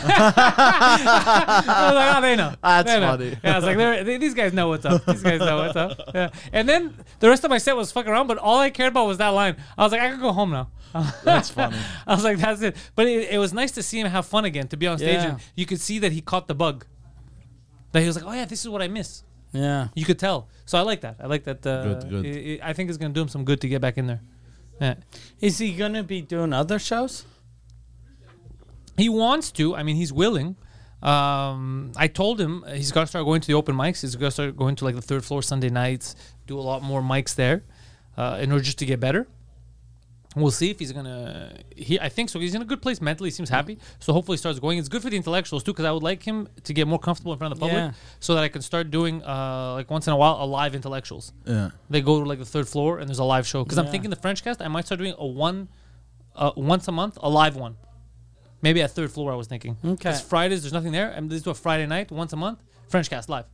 I was like, oh, they know. That's They know. funny. Yeah, I was like, they're- they, these guys know what's up. These guys know what's up. Yeah. And then the rest of my set was fucking around, but all I cared about was that line. I was like, I could go home now. That's funny. I was like, that's it. But it, it was nice to see him have fun again, to be on stage. Yeah. And you could see that he caught the bug. That he was like, oh, yeah, this is what I miss. Yeah. You could tell. So I like that. I like that. Uh, Good, good. It, it, I think it's going to do him some good to get back in there. Yeah. Is he gonna be doing other shows? He wants to. I mean, he's willing. Um, I told him uh, he's got to start going to the open mics. He's got to start going to like the third floor Sunday nights, do a lot more mics there uh, in order just to get better. We'll see if he's gonna. He, I think so. He's in a good place mentally. He seems happy. So hopefully, he starts going. It's good for the intellectuals too, because I would like him to get more comfortable in front of the public, Yeah. so that I can start doing uh, like once in a while a live intellectuals. Yeah. They go to like the third floor and there's a live show. Because I'm Yeah. thinking the French cast, I might start doing a one, uh, once a month, a live one. Maybe at third floor. I was thinking. Okay. Because Fridays there's nothing there, and let's do a Friday night once a month. French cast live.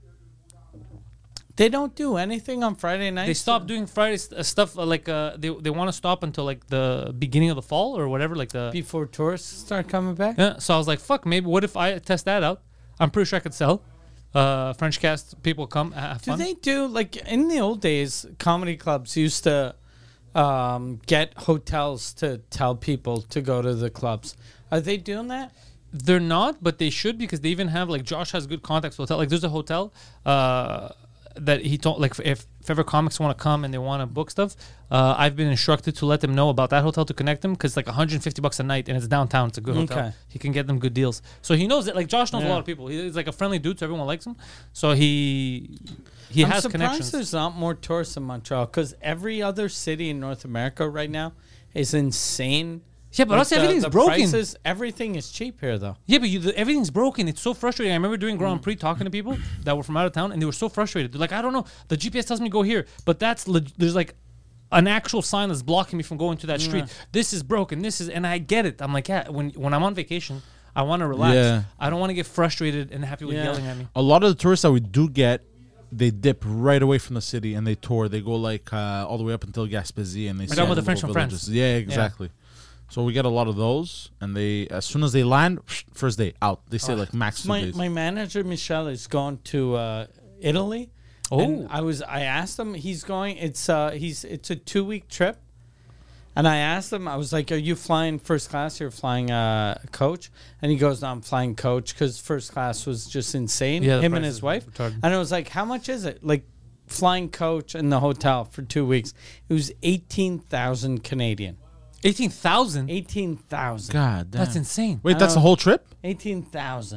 They don't do anything on Friday nights. They stopped doing Friday st- uh, stuff uh, like uh, they they want to stop until like the beginning of the fall or whatever. Like the before tourists start coming back. yeah. So I was like, fuck. Maybe what if I test that out? I'm pretty sure I could sell. Uh, French cast people come have Do fun. they do like in the old days? Comedy clubs used to um, get hotels to tell people to go to the clubs. Are they doing that? They're not, but they should, because they even have like Josh has good contacts with hotel. Like there's a hotel uh, that he told like if, if ever comics want to come and they want to book stuff, uh, I've been instructed to let them know about that hotel to connect them, because like one hundred fifty bucks a night and it's downtown. It's a good hotel. Okay. He can get them good deals. So he knows that like Josh knows a Yeah. lot of people. He's like a friendly dude, so everyone likes him. So he he I'm has surprised connections. there's not more tourists in Montreal, because every other city in North America right now is insane. Yeah, but Like, also everything's the broken. Prices, everything is cheap here, though. Yeah, but you, the, everything's broken. It's so frustrating. I remember doing Mm. Grand Prix, talking to people that were from out of town, and they were so frustrated. They're like, I don't know. The G P S tells me go here, but that's leg- there's like an actual sign that's blocking me from going to that street. This is broken. This is, and I get it. I'm like, yeah. When when I'm on vacation, I want to relax. Yeah. I don't want to get frustrated and happy with Yeah. yelling at me. A lot of the tourists that we do get, they dip right away from the city and they tour. They go like uh, all the way up until Gaspésie, and they see talking all about the the French little from France. villages. Yeah, exactly. So we get a lot of those, and they as soon as they land, first day out. They say like max two My days. my manager Michel is going to uh, Italy. Oh. And I was I asked him. He's going. It's uh he's it's a two week trip. And I asked him, I was like, "Are you flying first class? You're flying uh, coach?" And he goes, "No, I'm flying coach because first class was just insane." Yeah, the him and price his is wife. retarded. And I was like, "How much is it? Like flying coach in the hotel for two weeks? It was eighteen thousand Canadian. Eighteen thousand. Eighteen thousand. God damn. That's insane. Wait, that's the Uh, whole trip? Eighteen thousand.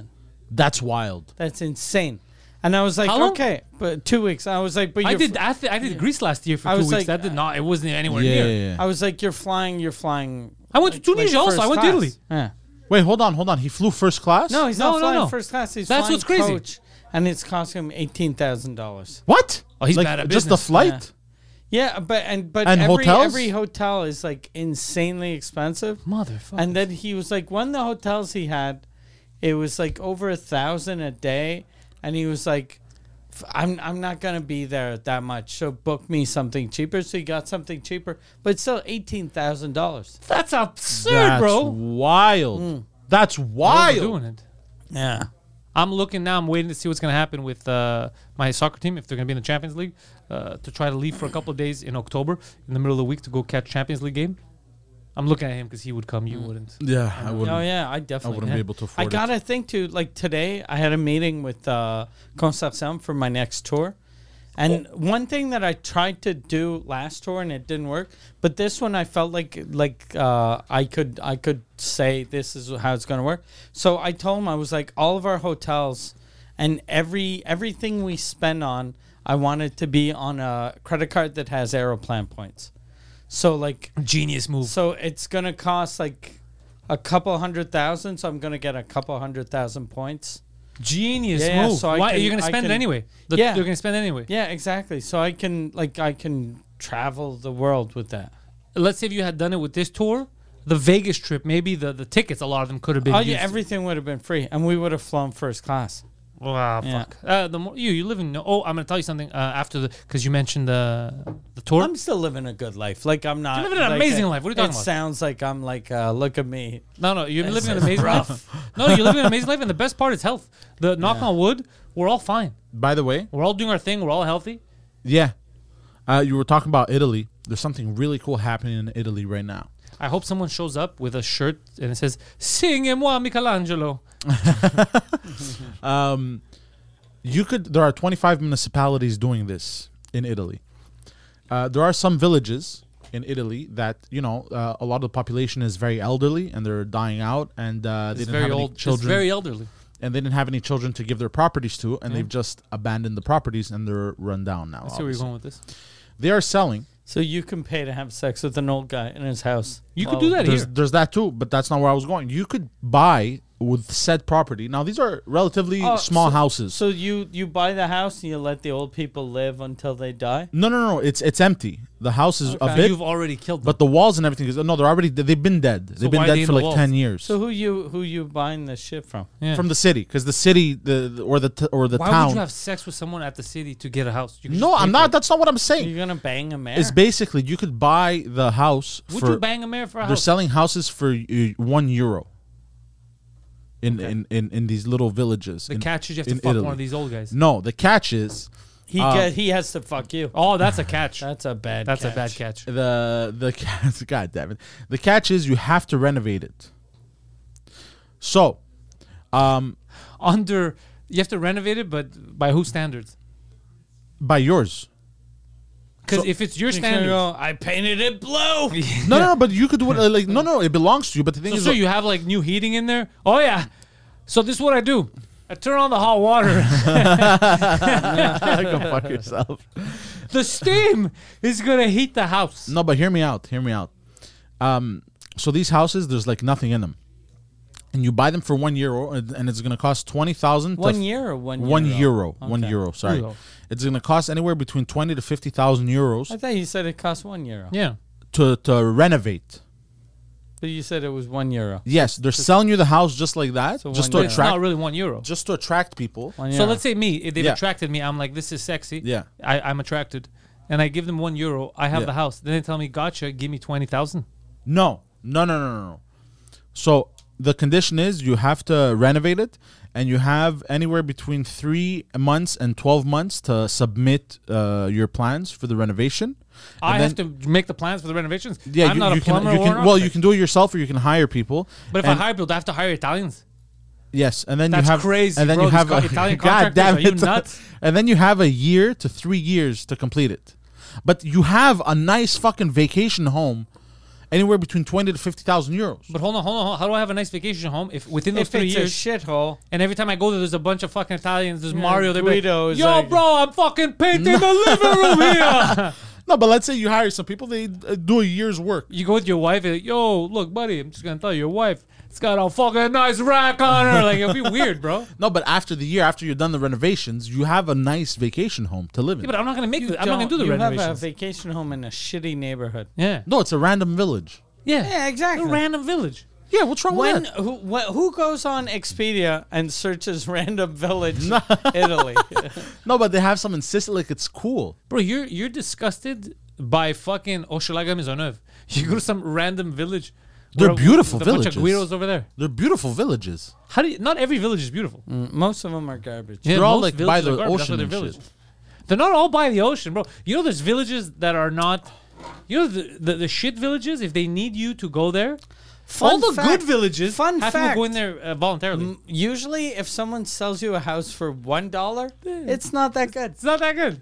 That's wild. That's insane. And I was like, How long? okay, but two weeks. I was like, but I you're did. fl- I, th- I did Greece last year for I two was weeks. like, that did not. It wasn't anywhere Yeah, near. yeah, yeah. I was like, you're flying, you're flying. I went to Tunisia also. I first went to class. Italy. Yeah. Wait, hold on, hold on. He flew first class? No, he's No, not no, flying no. first class. He's That's flying what's crazy. coach, and it's costing him eighteen thousand dollars. What? Oh, he's like, bad at just the business. flight? Yeah, but and but And every hotels? every hotel is like insanely expensive. Motherfucker. And then he was like, one of the hotels he had, it was like over a thousand a day, and he was like, "F- I'm I'm not gonna be there that much, so book me something cheaper. So he got something cheaper, but it's still eighteen thousand dollars. That's absurd, That's bro. wild. That's wild. Doing it. Yeah. I'm looking now. I'm waiting to see what's going to happen with uh, my soccer team if they're going to be in the Champions League. Uh, to try to leave for a couple of days in October in the middle of the week to go catch Champions League game. I'm looking at him because he would come. You wouldn't. Yeah, I wouldn't. Oh yeah, I I definitely. wouldn't can. be able to afford I gotta think too. Like today, I had a meeting with uh, Consortium for my next tour, and one thing that I tried to do last tour and it didn't work, but this one I felt like like uh, I could I could say this is how it's gonna work. So I told him I was like all of our hotels and every everything we spend on, I want it to be on a credit card that has Aeroplan points. So like. Genius move. So it's gonna cost like a couple hundred thousand. So I'm gonna get a couple hundred thousand points. Genius Yeah, move. so I Why can- you're gonna I spend it can- anyway? The, Yeah. You're gonna spend it anyway. Yeah, exactly. So I can like I can travel the world with that. Let's say if you had done it with this tour, the Vegas trip, maybe the, the tickets, a lot of them could have been. Oh yeah, used. everything would have been free, and we would have flown first class. Wow, Yeah. fuck. Uh, the more, you you live in. Oh, I'm gonna tell you something. Uh, after the because you mentioned the the tour. I'm still living a good life. Like I'm not. You're living an like, amazing uh, life. What are you talking it about? sounds like I'm like, uh, look at me. No, no, you're It's living an amazing life. No, you're living an amazing life, and the best part is health. The knock on wood, we're all fine. By the way, We're all doing our thing. We're all healthy. yeah, uh, you were talking about Italy. There's something really cool happening in Italy right now. I hope someone shows up with a shirt and it says "Sing-moi Michelangelo." Um, you could. There are twenty-five municipalities doing this in Italy. Uh, there are some villages in Italy that you know uh, a lot of the population is very elderly and they're dying out, and uh, they It's didn't very have any old. It's children, very elderly. and they didn't have any children to give their properties to, and Yeah. they've just abandoned the properties and they're run down now. I see where you're obviously. going with this. They are selling. So you can pay to have sex with an old guy in his house. You could Well, do that There's, here. there's that too, but that's not where I was going. You could buy with said property. Now these are relatively Oh, small so- houses. So you you buy the house and you let the old people live until they die. no, no, no. It's it's empty. The house is Okay. a bit, You've already killed them. but the walls and everything is no. They're already they've been dead. They've been why are they dead in for the like walls? ten years. So who you who you buying this shit from? yeah. From the city, because the city, the, the or the t- or the Why town. would you have sex with someone at the city to get a house? You could no, just pay I'm for not. it. That's not what I'm Are saying. you gonna bang a mayor? It's basically you could buy the house Would for. you bang a mayor for a they're house? selling houses for uh, one euro. In, Okay. in, in, in these little villages. the in, catch is you have to in fuck Italy. one of these old guys. No, the catch is he uh, get, he has to fuck you. Oh, that's a catch. That's a bad. That's catch. a bad catch. the the catch. God damn it! The catch is you have to renovate it. So, um, Under you have to renovate it, but by whose standards? by yours. Because So- if it's your You can't standards, go, I painted it blue. No, no, no, but you could do it uh, like no, no, it belongs to you. But the thing So, is, so you have like new heating in there? Oh yeah. So this is what I do. I turn on the hot water. go fuck yourself. The steam is gonna heat the house. No, but hear me out. Hear me out. Um, so these houses, there's like nothing in them, and you buy them for one euro, and and it's gonna cost twenty thousand. One year or one One euro? euro. One Okay. euro. Sorry, Euro. it's gonna cost anywhere between twenty to fifty thousand euros I thought you said it cost one euro. Yeah. to to renovate. But you said it was one euro. Yes, they're selling you the house just like that, So just one to euro. It's attract, not really one euro. just to attract people. One So euro. let's say me, if they've Yeah. attracted me, I'm like, this is sexy. Yeah. I, I'm attracted. And I give them one euro. I have Yeah. the house. Then they tell me, gotcha, give me twenty thousand. No, no, no, no, no, no. So the condition is you have to renovate it, and you have anywhere between three months and twelve months to submit uh, your plans for the renovation. I And have to make the plans for the renovations. Yeah, I'm you, not you a plumber can. You or can. an Well, you architect. can do it yourself, or you can hire people. But if and- I hire people, I have to hire Italians. yes, and then That's you have crazy, and then bro. you These have co- a, Italian God contractors, damn are you it. nuts? And then you have a year to three years to complete it. But you have a nice fucking vacation home, anywhere between twenty to fifty thousand euros. But hold on, hold on, hold on. How do I have a nice vacation home if within those If three it's years? a shithole, And every time I go there, there's a bunch of fucking Italians. There's Yeah, Mario. They're like, Guido is yo, like- bro, I'm fucking painting the living room here. No, but let's say you hire some people, they uh, do a year's work. You go with your wife and like, yo, look, buddy, I'm just gonna tell you, your wife, it's got a fucking nice rack on her. Like, it'll be weird, bro. No, but after the year, after you're done the renovations, you have a nice vacation home to live in. Yeah, but I'm not gonna make. you The, I'm not gonna do the you renovations. have a vacation home in a shitty neighborhood. yeah, No, it's a random village. yeah, Yeah, exactly. A random village. Yeah, what's wrong When with that? who wh- who goes on Expedia and searches random village Italy? No, but they have some in Sicily. Like, it's cool. Bro, you're you're disgusted by fucking Hochelaga Maisonneuve. You go to some random village. They're where- beautiful with a bunch of villages. Guidos over there. They're beautiful villages. How do you? Not every village is beautiful. Mm, Most of them are garbage. Yeah, They're all, most like, by villages the are garbage. That's ocean why they're and villages. shit. They're not all by the ocean, bro. You know, there's villages that are not. You know, the the, the shit villages. If they need you to go there, Fun all the fact- good villages fun have fact. to go in there uh, voluntarily. M- Usually, if someone sells you a house for one dollar, it's not that good. It's not that good.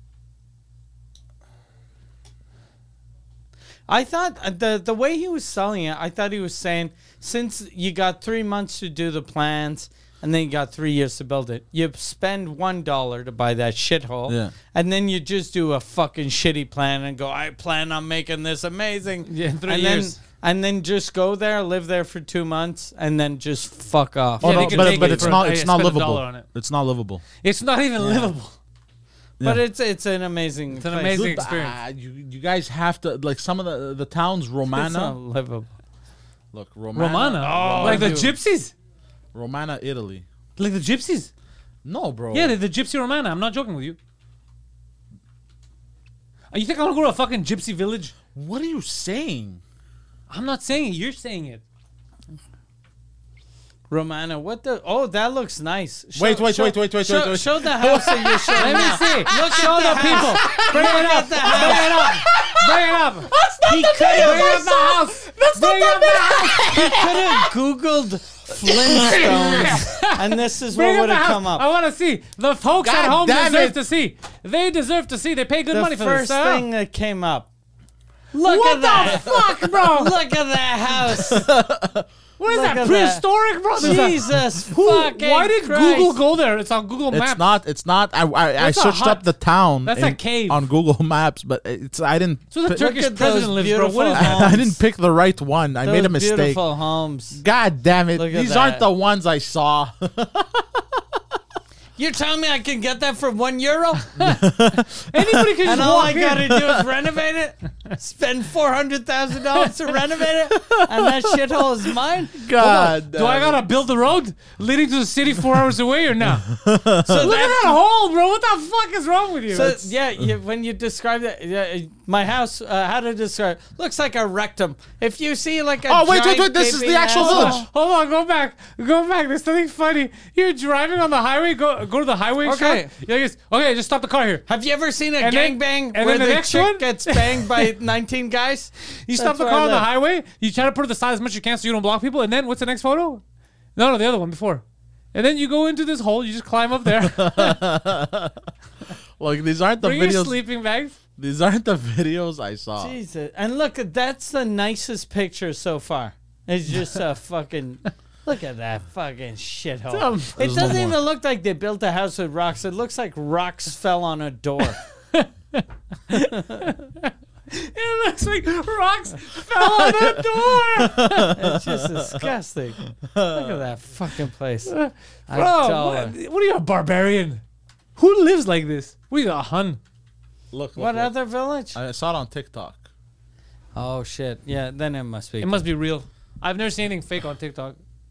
I thought uh, the the way he was selling it, I thought he was saying since you got three months to do the plans and then you got three years to build it, you spend one dollar to buy that shithole, Yeah. and then you just do a fucking shitty plan and go, I plan on making this amazing, Yeah, in three and years. then and then just go there, live there for two months, and then just fuck off. Yeah, Oh, they no, can but take but it it's for- not I it's not spent a dollar livable. on it. It's not livable. It's not even livable. But Yeah. it's it's an amazing, It's an place. amazing Dude, experience. ah, you you guys have to like some of the the towns. It's Romana, not livable. look, Romana, Romana, Oh, like the dude. gypsies, Romana, Italy. like the gypsies. No, bro. Yeah, they're the gypsy Romana. I'm not joking with you. Uh, You think I'm gonna go to a fucking gypsy village? What are you saying? I'm not saying it. You're saying it. Romana, what the? Oh, that looks nice. Show- Wait, wait, show- wait, wait, wait, show, wait, wait. Show the house that you're showing. Let me now. see. Look Show at the the people. house. Bring it Look up. at the Bring it up. Bring it up. That's not Bring the video Bring I up the saw. house. That's Bring not up the house. He could have Googled Flintstones, and this is Bring what up would the have house. come up. I want to see. The folks God at home damn deserve it. to see. They deserve to see. They pay good the money for first this. huh? thing that came up. Look What at that. the fuck, bro? Look at that house. What is Look that? at Prehistoric, bro? There's a- Jesus Who- fucking Why did Christ. Google go there? It's on Google Maps. It's not. It's not. I I, I That's a searched hut. up the town. That's a in- cave. on Google Maps, but it's I didn't. So the pick- Turkish at president those lives, bro. What is beautiful that? homes. I didn't pick the right one. I Those made a mistake. Beautiful homes. God damn it! Look at These that. aren't the ones I saw. You're telling me I can get that for one euro? Anybody can And just all walk I in. gotta do is renovate it, spend four hundred thousand dollars to renovate it, and that shithole is mine. God. Do I damn it. gotta build the road leading to the city four hours away or not? So Look at that, that hole, bro. What the fuck is wrong with you? so yeah, you, when you describe that, yeah, my house, uh, how to describe? Looks like a rectum. If you see like a Oh, wait, wait, giant wait, this is gaping the actual asshole- village. Hold on, go back, go back. There's something funny. You're driving on the highway. Go, go to the highway. Okay. shot. Yeah, yes. Okay, just stop the car here. Have you ever seen a And then- gangbang and where then the the, next chick one? gets banged by nineteen guys? You stop That's the where car I on the live. highway. You try to put it aside as much as you can so you don't block people. And then what's the next photo? No, no, the other one before. And then you go into this hole. You just climb up there. Like these aren't the Bring your videos. sleeping bags. These aren't the videos I saw. Jesus. And look, that's the nicest picture so far. It's just a fucking. Look at that fucking shithole. Um, It There's no doesn't more. even look like they built a house with rocks. It looks like rocks fell on a door. It looks like rocks fell on the door. It's just disgusting. Look at that fucking place. Bro, I tell what, her. what are you, a barbarian? Who lives like this? What are you, a Hun? Look, look, What look. other village? I saw it on TikTok. Oh shit! Yeah, then it must be. It must be real. I've never seen anything fake on TikTok.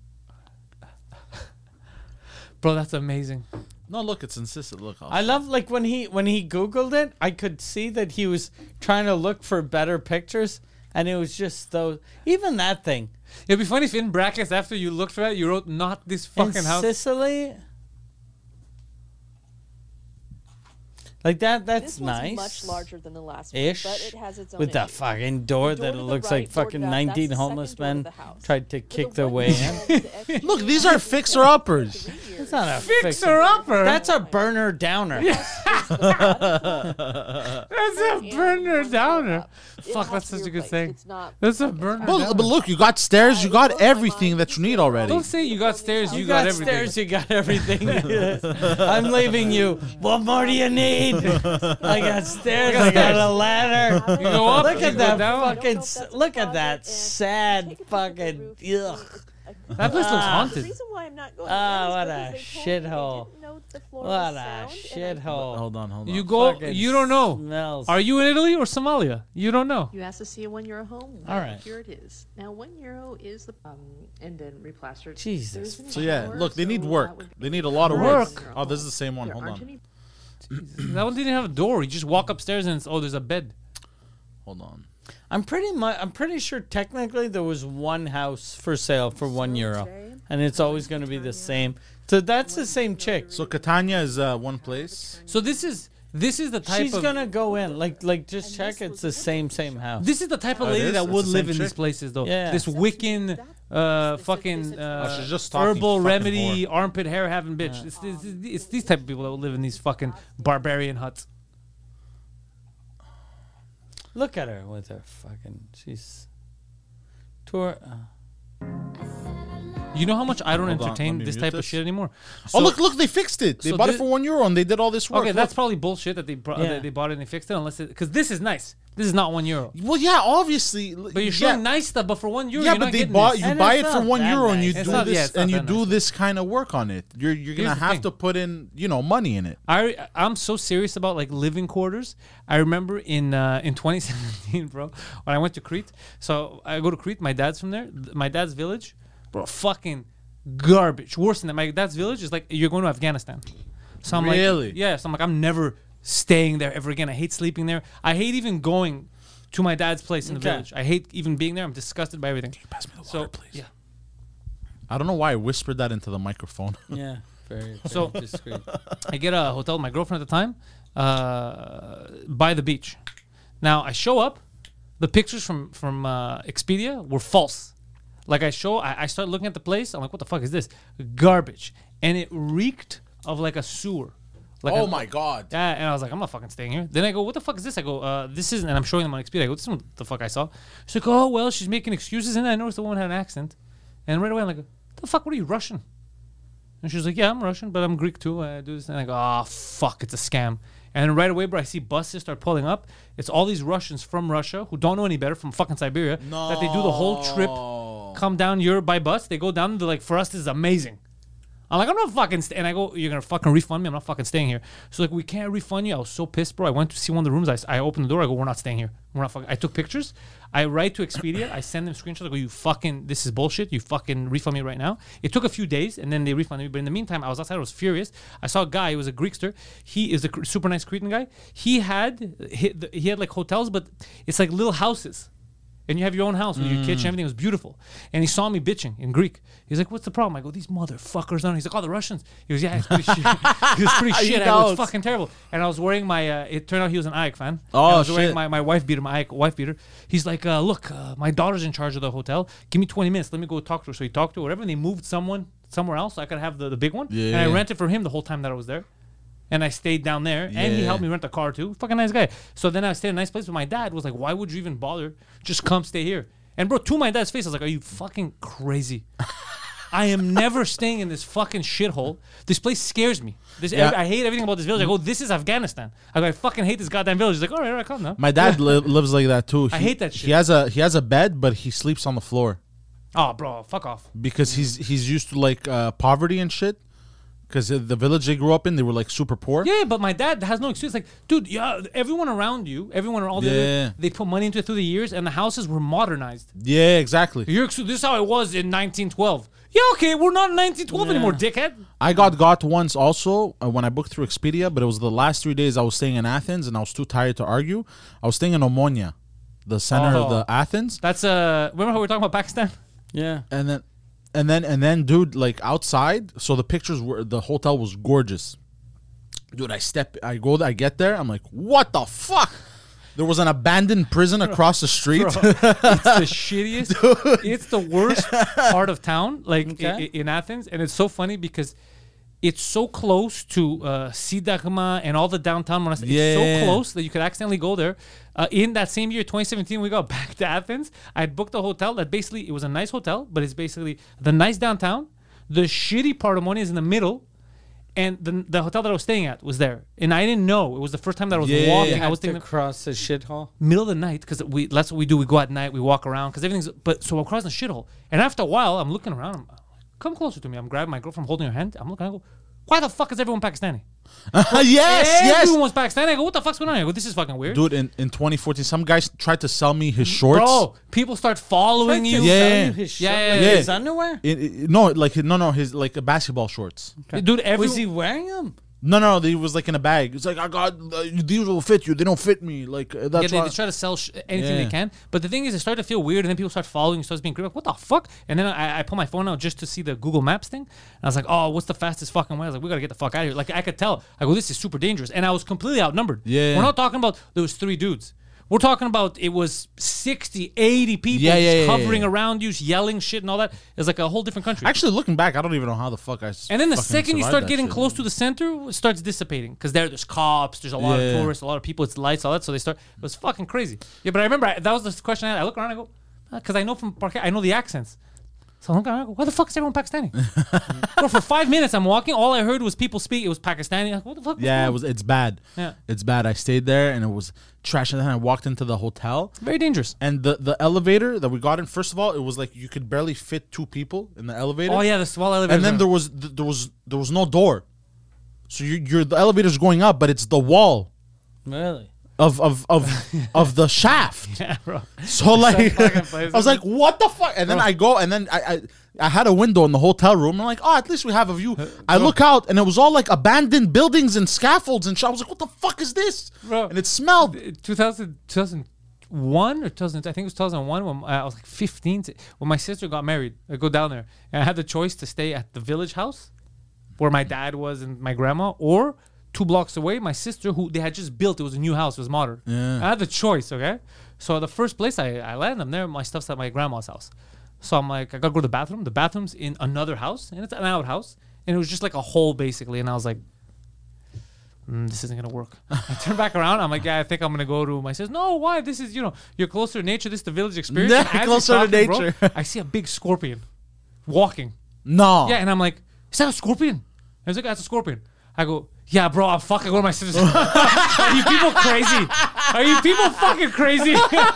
Bro, that's amazing. No, look, it's in Sicily. Look, I love like when he when he googled it, I could see that he was trying to look for better pictures, and it was just those. Even that thing It'd be funny if in brackets after you looked for it, you wrote not this in fucking house. Sicily. Like that. That's This one's nice. much larger than the last Ish. one, but it has its own With the issue. fucking door The door that to the looks right, like boarded fucking up, that's nineteen the homeless second door to men the house. tried to For kick the their one way you in. said, the exterior Look, these are has been fixer kept uppers. for three years. That's not a Fixer upper. That's a burner downer. That's a burner downer. fuck, has that's to be such a good replaced. saying. It's not. That's a it's burner. not- But, but look, you got stairs, you got everything that you need already. Don't say you got stairs, you, You got, got everything. stairs, you got everything. I'm leaving you. What more do you need? I got stairs, I got a ladder. You go up, Look you at go that down. fucking. s- Look at that sad fucking. Ugh. That place looks Ah. The haunted. reason why I'm not going Ah, there what is a because they told me they shithole. didn't know the floor What was a sound, and I- shithole. Hold on, hold on. You go, Fucking you don't know. Smells. Are you in Italy or Somalia? You don't know. You asked to see a one euro home. All right. Here it is. Now one euro is the um and then replastered. Jesus. There's an So yeah, hour, look, they need so work. that would They be need a lot of Work. work. Oh, this is the same one. There Hold aren't on. any That one didn't have a door. You just walk upstairs and it's, oh, there's a bed. Hold on. I'm pretty much. I'm pretty sure technically there was one house for sale for one euro, and it's always going to be the same. So that's the same chick. So Catania is uh, one place. So this is this is the type She's of gonna go in. Like, like just check. It's the same, same house. this is the type of Oh, it lady is? that It's would the live same in these chick? places though. Yeah. This Wiccan, uh, fucking uh, Oh, she's just talking, herbal fucking remedy, armpit hair having bitch. It's, it's, it's these type of people that would live in these fucking barbarian huts. Look at her with her fucking. She's. Tour. Uh, You know how much I don't Hold on, entertain let me this mute type of this. shit anymore. Oh So- look, look, they fixed it. They so bought this- it for one euro and they did all this work. Okay, Look. that's probably bullshit that they brought, Yeah. they, they bought it and they fixed it. Unless it because this is nice. This is not one euro. Well, yeah, obviously. But you're showing nice stuff. But for one euro, Yeah, you're but not they getting bought this. you And buy it's it for not one that euro and you nice. do It's not- this yeah, it's not and you that do nice. this kind of work on it. You're you're Here's gonna the have thing. to put in you know money in it. I I'm so serious about like living quarters. I remember in uh, in twenty seventeen, bro, when I went to Crete. So I go to Crete. My dad's from there. Th- My dad's village, bro, fucking garbage. Worse than that. My dad's village is like you're going to Afghanistan. So I'm Really? like, yeah. So I'm like, I'm never staying there ever again. I hate sleeping there. I hate even going to my dad's place in the Okay. village. I hate even being there. I'm disgusted by everything. Pass me the So water, please. yeah. I don't know why I whispered that into the microphone. yeah. Very. very So- discreet. I get a hotel with my girlfriend at the time uh, by the beach. Now I show up, the pictures from from uh, Expedia were false. Like I show, I, I start looking at the place. I'm like, what the fuck is this? Garbage, and it reeked of like a sewer. Like Oh a- my god. Yeah, and I was like, I'm not fucking staying here. Then I go, what the fuck is this? I go, uh, this isn't, and I'm showing them on Expedia. I go, this isn't what the fuck I saw. She's like, oh, well, she's making excuses. And then I noticed the woman had an accent. And right away, I'm like, the fuck, what are you, Russian? And she was like, yeah, I'm Russian, but I'm Greek too. I do this. And I go, oh, fuck, it's a scam. And right away, bro, I see buses start pulling up. It's all these Russians from Russia who don't know any better from fucking Siberia that they do the whole trip, come down Europe by bus. They go down, they're like, for us, this is amazing. I'm like, I'm not fucking, st-. and I go, you're gonna fucking refund me? I'm not fucking staying here. So like, we can't refund you. I was so pissed, bro. I went to see one of the rooms. I, s- I opened the door. I go, we're not staying here. We're not fucking. I took pictures. I write to Expedia. I send them screenshots. I go, you fucking, this is bullshit. You fucking refund me right now. It took a few days, and then they refunded me. But in the meantime, I was outside. I was furious. I saw a guy. He was a Greekster. He is a cr- super nice Cretan guy. He had he, he had like hotels, but it's like little houses. And you have your own house with your kitchen, everything was beautiful. And he saw me bitching in Greek. He's like, what's the problem? I go, these motherfuckers on. He's like, oh, the Russians. He goes, yeah, it's pretty shit. He was pretty He shit. I go, knows. it's fucking terrible. And I was wearing my, uh, it turned out he was an Ajax fan. Oh, And I was wearing shit. my, my wife beater, my Ajax wife beater. He's like, uh, look, uh, my daughter's in charge of the hotel. Give me twenty minutes. Let me go talk to her. So he talked to her, whatever. And they moved someone somewhere else so I could have the, the big one. Yeah, and I yeah. rented for him the whole time that I was there. And I stayed down there, and he Yeah. helped me rent a car too. Fucking nice guy. So then I stayed in a nice place. But my dad was like, "Why would you even bother? Just come stay here." And bro, to my dad's face, I was like, "Are you fucking crazy? I am never staying in this fucking shithole. This place scares me. This Yeah. I hate everything about this village." I go, "This is Afghanistan." I go, "I fucking hate this goddamn village." He's like, "All right, all right, come now." My dad li- lives like that too. I He- hate that shit. He has a he has a bed, but he sleeps on the floor Oh, bro, fuck off. because he's he's used to like uh, poverty and shit. Because the village they grew up in, they were like super poor. Yeah, but my dad has no excuse. Like, dude, yeah, everyone around you, everyone all the Yeah. other, they put money into it through the years, and the houses were modernized. Yeah, exactly. You're ex- this is how it was in nineteen twelve. Yeah, okay, we're not in nineteen twelve Yeah. anymore, dickhead. I got got once also uh, when I booked through Expedia, but it was the last three days I was staying in Athens and I was too tired to argue. I was staying in Omonia, the center of Oh. the Athens, That's uh, remember how we were talking about Pakistan? Yeah. and then and then and then dude, like outside, so the pictures were the hotel was gorgeous. Dude, I step, I go, I get there, I'm like, what the fuck? There was an abandoned prison across the street. It's the shittiest. It's the worst part of town, like i- Okay. i- in Athens, and it's so funny because it's so close to uh, Sidagma and all the downtown monasteries. Yeah. It's so close that you could accidentally go there. Uh, in that same year, twenty seventeen, we got back to Athens. I had booked a hotel that basically, it was a nice hotel, but it's basically the nice downtown. The shitty part of Monia is in the middle. And the, the hotel that I was staying at was there. And I didn't know. It was the first time that I was Yeah. walking. You I was had to thinking, cross the shithole. middle of the night, because we that's what we do. We go at night, we walk around, because everything's. But so I'm crossing the shithole, and after a while, I'm looking around. I'm like, come closer to me. I'm grabbing my girlfriend, I'm holding her hand. I'm looking. I go, why the fuck is everyone Pakistani? yes, yes. Everyone was Pakistani. I go, what the fuck's going on here? I go, this is fucking weird. Dude, in, in twenty fourteen, some guys tried to sell me his shorts. Bro, people start following Tried you. to Yeah. sell Yeah. you his Yeah, shirt, yeah, like yeah. his underwear. It- it- no, like no, no, his like basketball shorts. Dude, every, Was he wearing them? No, no, he was like in a bag. It's like I got uh, these will fit you. They don't fit me. Like uh, yeah, that's they, why. they try to sell sh- anything Yeah. they can. But the thing is, it started to feel weird, and then people start following. It starts being creepy. Like, what the fuck? And then I, I pull my phone out just to see the Google Maps thing. And I was like, oh, what's the fastest fucking way? I was like, we gotta get the fuck out of here. Like I could tell. I go, this is super dangerous. And I was completely outnumbered. Yeah. We're not talking about there was three dudes. We're talking about it was sixty, eighty people Yeah, yeah, just yeah, hovering yeah. around you, yelling shit and all that. It's like a whole different country. Actually, looking back, I don't even know how the fuck I. And then the fucking second you survived start that getting shit. close to the center, it starts dissipating because there there's cops, there's a lot Yeah. of tourists, a lot of people, it's lights, all that. So they start. It was fucking crazy. Yeah, but I remember I, that was the question I had. I look around, I go, because I know from Parquet, I know the accents. So I look around, I go, why the fuck is everyone Pakistani? Bro, for five minutes I'm walking, all I heard was people speak. It was Pakistani. Like, what the fuck? Yeah, it was. It's bad. Yeah. It's bad. I stayed there and it was trash. And then I walked into the hotel. Very dangerous. And the, the elevator that we got in, first of all, it was like you could barely fit two people in the elevator. Oh yeah, the small elevator. And then there was th- there was there was no door, so you, you're the elevator's going up, but it's the wall Really? of of of of the shaft. yeah, bro. So like, fucking place, I was like, what the fuck? And then I go, and then I, I I had a window in the hotel room. I'm like, oh, at least we have a view. I look out, and it was all like abandoned buildings and scaffolds and shit. I was like, what the fuck is this? Bro. And it smelled. two thousand, two thousand one or two thousand, I think it was two thousand one when I was like fifteen. To, when my sister got married, I go down there and I had the choice to stay at the village house where my dad was and my grandma, or two blocks away, my sister, who they had just built. It was a new house. It was modern. Yeah. I had the choice, okay? So the first place I, I landed, I'm there. My stuff's at my grandma's house. So I'm like, I gotta go to the bathroom. The bathroom's in another house, and it's an outhouse. And it was just like a hole, basically. And I was like, mm, this isn't gonna work. I turn back around. I'm like, yeah, I think I'm gonna go to my sister. No, why? This is, you know, you're closer to nature. This is the village experience. Yeah, And as he's closer to talking, bro, nature. I see a big scorpion walking. No. Yeah, and I'm like, is that a scorpion? And he's like, that's a scorpion. I go, yeah, bro, I'm fucking going to my sister's. Are you people crazy? Are you people fucking crazy?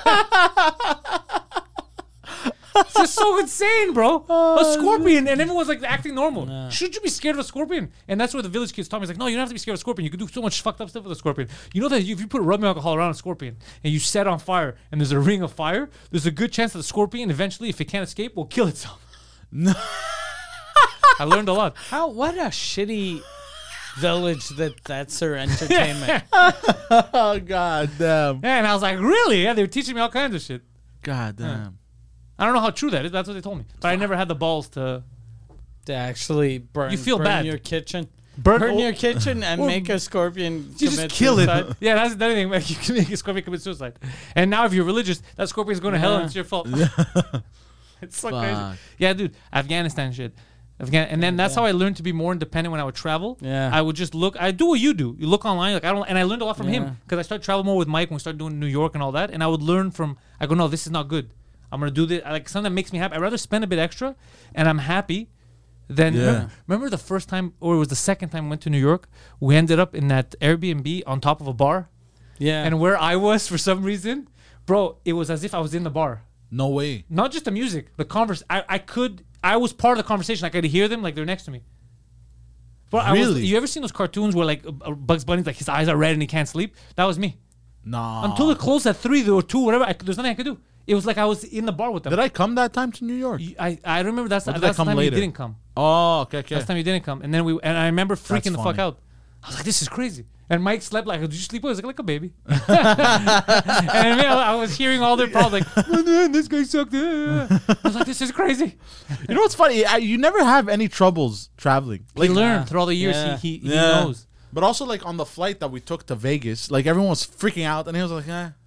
It's just so insane, bro. A scorpion, and everyone's like acting normal. Should you be scared of a scorpion? And that's where the village kids taught me. It's like, no, you don't have to be scared of a scorpion. You can do so much fucked up stuff with a scorpion. You know that if you put rubbing alcohol around a scorpion and you set it on fire and there's a ring of fire, there's a good chance that the scorpion eventually, if it can't escape, will kill itself. No. I learned a lot. How? What a shitty village that that's their entertainment. Oh god damn. Yeah, and I was like, really? Yeah, they were teaching me all kinds of shit. God damn. I don't know how true that is. That's what they told me. But I never had the balls to To actually burn, You feel burn bad. your kitchen. burn, Burn or- your kitchen and or- make a scorpion You just commit kill it. suicide. Yeah, that's the other thing. Like, you can make a scorpion commit suicide. And now, if you're religious, that scorpion's going to hell, and Yeah. it's your fault. It's so Fuck. crazy. Yeah, dude, Afghanistan shit. Afghan- and then that's how I learned to be more independent when I would travel. Yeah. I would just look. I do what you do. You look online. Like I don't. And I learned a lot from Yeah. him because I started traveling more with Mike when we started doing New York and all that. And I would learn from. I go, no, this is not good. I'm gonna do this. I like something that makes me happy. I'd rather spend a bit extra, and I'm happy. Than Yeah. remember, remember the first time, or it was the second time we went to New York. We ended up in that Airbnb on top of a bar. Yeah. And where I was, for some reason, bro, it was as if I was in the bar. No way. Not just the music, the converse. I, I could, I was part of the conversation. I could hear them like they're next to me. But I was, Really? you ever seen those cartoons where like uh, Bugs Bunny's like his eyes are red and he can't sleep? That was me. Nah. Until it closed at three or two, whatever. I, there's nothing I could do. It was like I was in the bar with them. Did I come that time to New York? You- I, I remember that's, Or the, did I that's the come time later? you didn't come. Oh, okay, okay. Last time you didn't come, and then we and I remember freaking That's the fuck funny. out. I was like, "This is crazy." And Mike slept like, "Did you sleep?" well? I was like, "Like a baby." and I, mean, I was hearing all their problems, like, "Oh, man, "This guy sucked." uh." I was like, "This is crazy." You know what's funny? I, you never have any troubles traveling. Like, he learned Yeah. through all the years. Yeah. He he, Yeah. he knows. But also, like on the flight that we took to Vegas, like everyone was freaking out, and he was like, "Eh,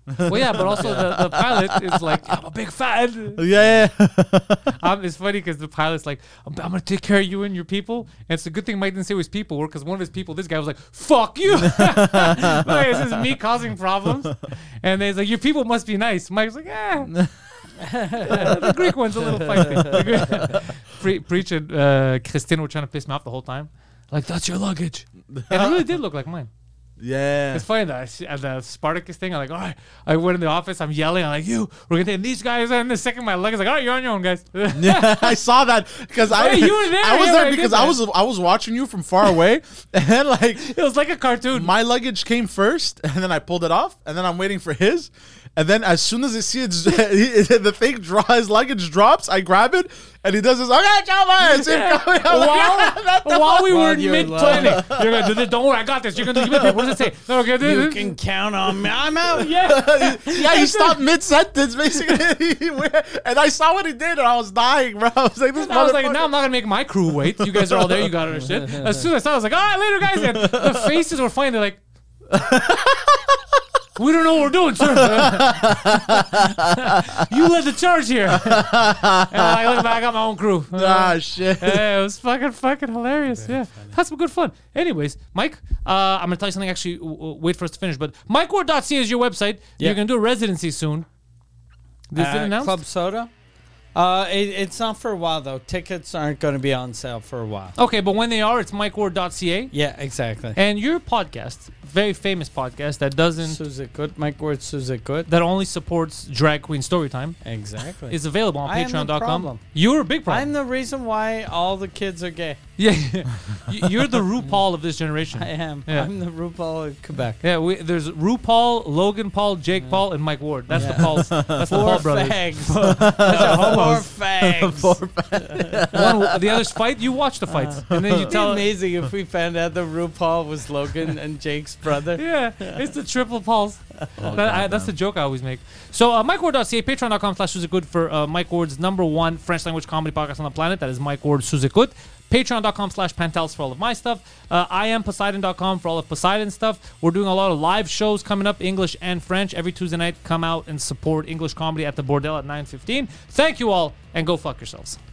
Well, yeah, but also the, the pilot is like, I'm a big fan. Yeah, yeah. Um, it's funny because the pilot's like, I'm, I'm gonna take care of you and your people. And it's a good thing Mike didn't say his people were, because one of his people, this guy was like, "Fuck you." Like, this is me causing problems, and then he's like, "Your people must be nice." Mike's like, "Eh." The Greek one's a little feisty. Pre- preaching, uh, Christine were trying to piss me off the whole time. Like, that's your luggage. And it really did look like mine. Yeah. It's funny that at the Spartacus thing, I'm like, all right. I went in the office, I'm yelling, I'm like, you, we're gonna take these guys. And the second my luggage, like, all right, you're on your own, guys. Yeah, I saw that because I Hey, you were there. I was Yeah, there I because did I that. was I was watching you from far away, and then like It was like a cartoon. my luggage came first, and then I pulled it off, and then I'm waiting for his, and then as soon as I see it, the thing draw his luggage drops, I grab it, and he does this. Okay, ciao, bye. It's him Yeah. coming. I'm like, While, "What the while we While were in you're mid low. planning, you're gonna do this. Don't worry, I got this. You're gonna do this. What does it say? No, okay, do You this. can count on me. I'm out. Yeah. Yeah, he stopped mid sentence basically, He went- and I saw what he did, and I was dying, bro. I was like, this. And I was like, motherfucker- now I'm not gonna make my crew wait. You guys are all there. You got it. Shit. As soon as I saw, it, I was like, all right, later, guys. And the faces were funny. They're like, we don't know what we're doing, sir. You led the charge here. And I look back, I got my own crew. Ah, shit. Yeah, it was fucking fucking hilarious. Yeah, had some good fun. Anyways, Mike, uh, I'm gonna tell you something. Actually, w- w- wait for us to finish. But mike ward dot c a is your website. Yeah. You're gonna do a residency soon. This Uh, it announced? Club Soda. Uh, it, it's not for a while though. Tickets aren't going to be on sale for a while. Okay, but when they are, it's mike ward dot c a. Yeah, exactly. And your podcast, very famous podcast that doesn't Suzukut, Mike Ward Suzukut. that only supports drag queen storytime Exactly. is available on I am the patreon dot com. problem. You're a big problem. I'm the reason why all the kids are gay. yeah, You- you're the RuPaul of this generation. I am. Yeah. I'm the RuPaul of Quebec. Yeah, we, there's RuPaul, Logan Paul, Jake Paul, and Mike Ward. That's the Yeah. Pauls. That's the Four Paul brothers. fags. Four fags. One, the others fight. You watch the fights, and then you It'd be tell. amazing if we found out that RuPaul was Logan and Jake's brother. Yeah, it's the triple Pauls. That, I, that's the joke I always make. So, uh, mike ward dot c a, patreon dot com slash Suzukut for uh, Mike Ward's number one French language comedy podcast on the planet. That is Mike Ward Suzukut. patreon dot com slash Pantels for all of my stuff. Uh, I am Poseidon dot com for all of Poseidon stuff. We're doing a lot of live shows coming up, English and French. Every Tuesday night, come out and support English comedy at the Bordel at nine fifteen. Thank you all, and go fuck yourselves.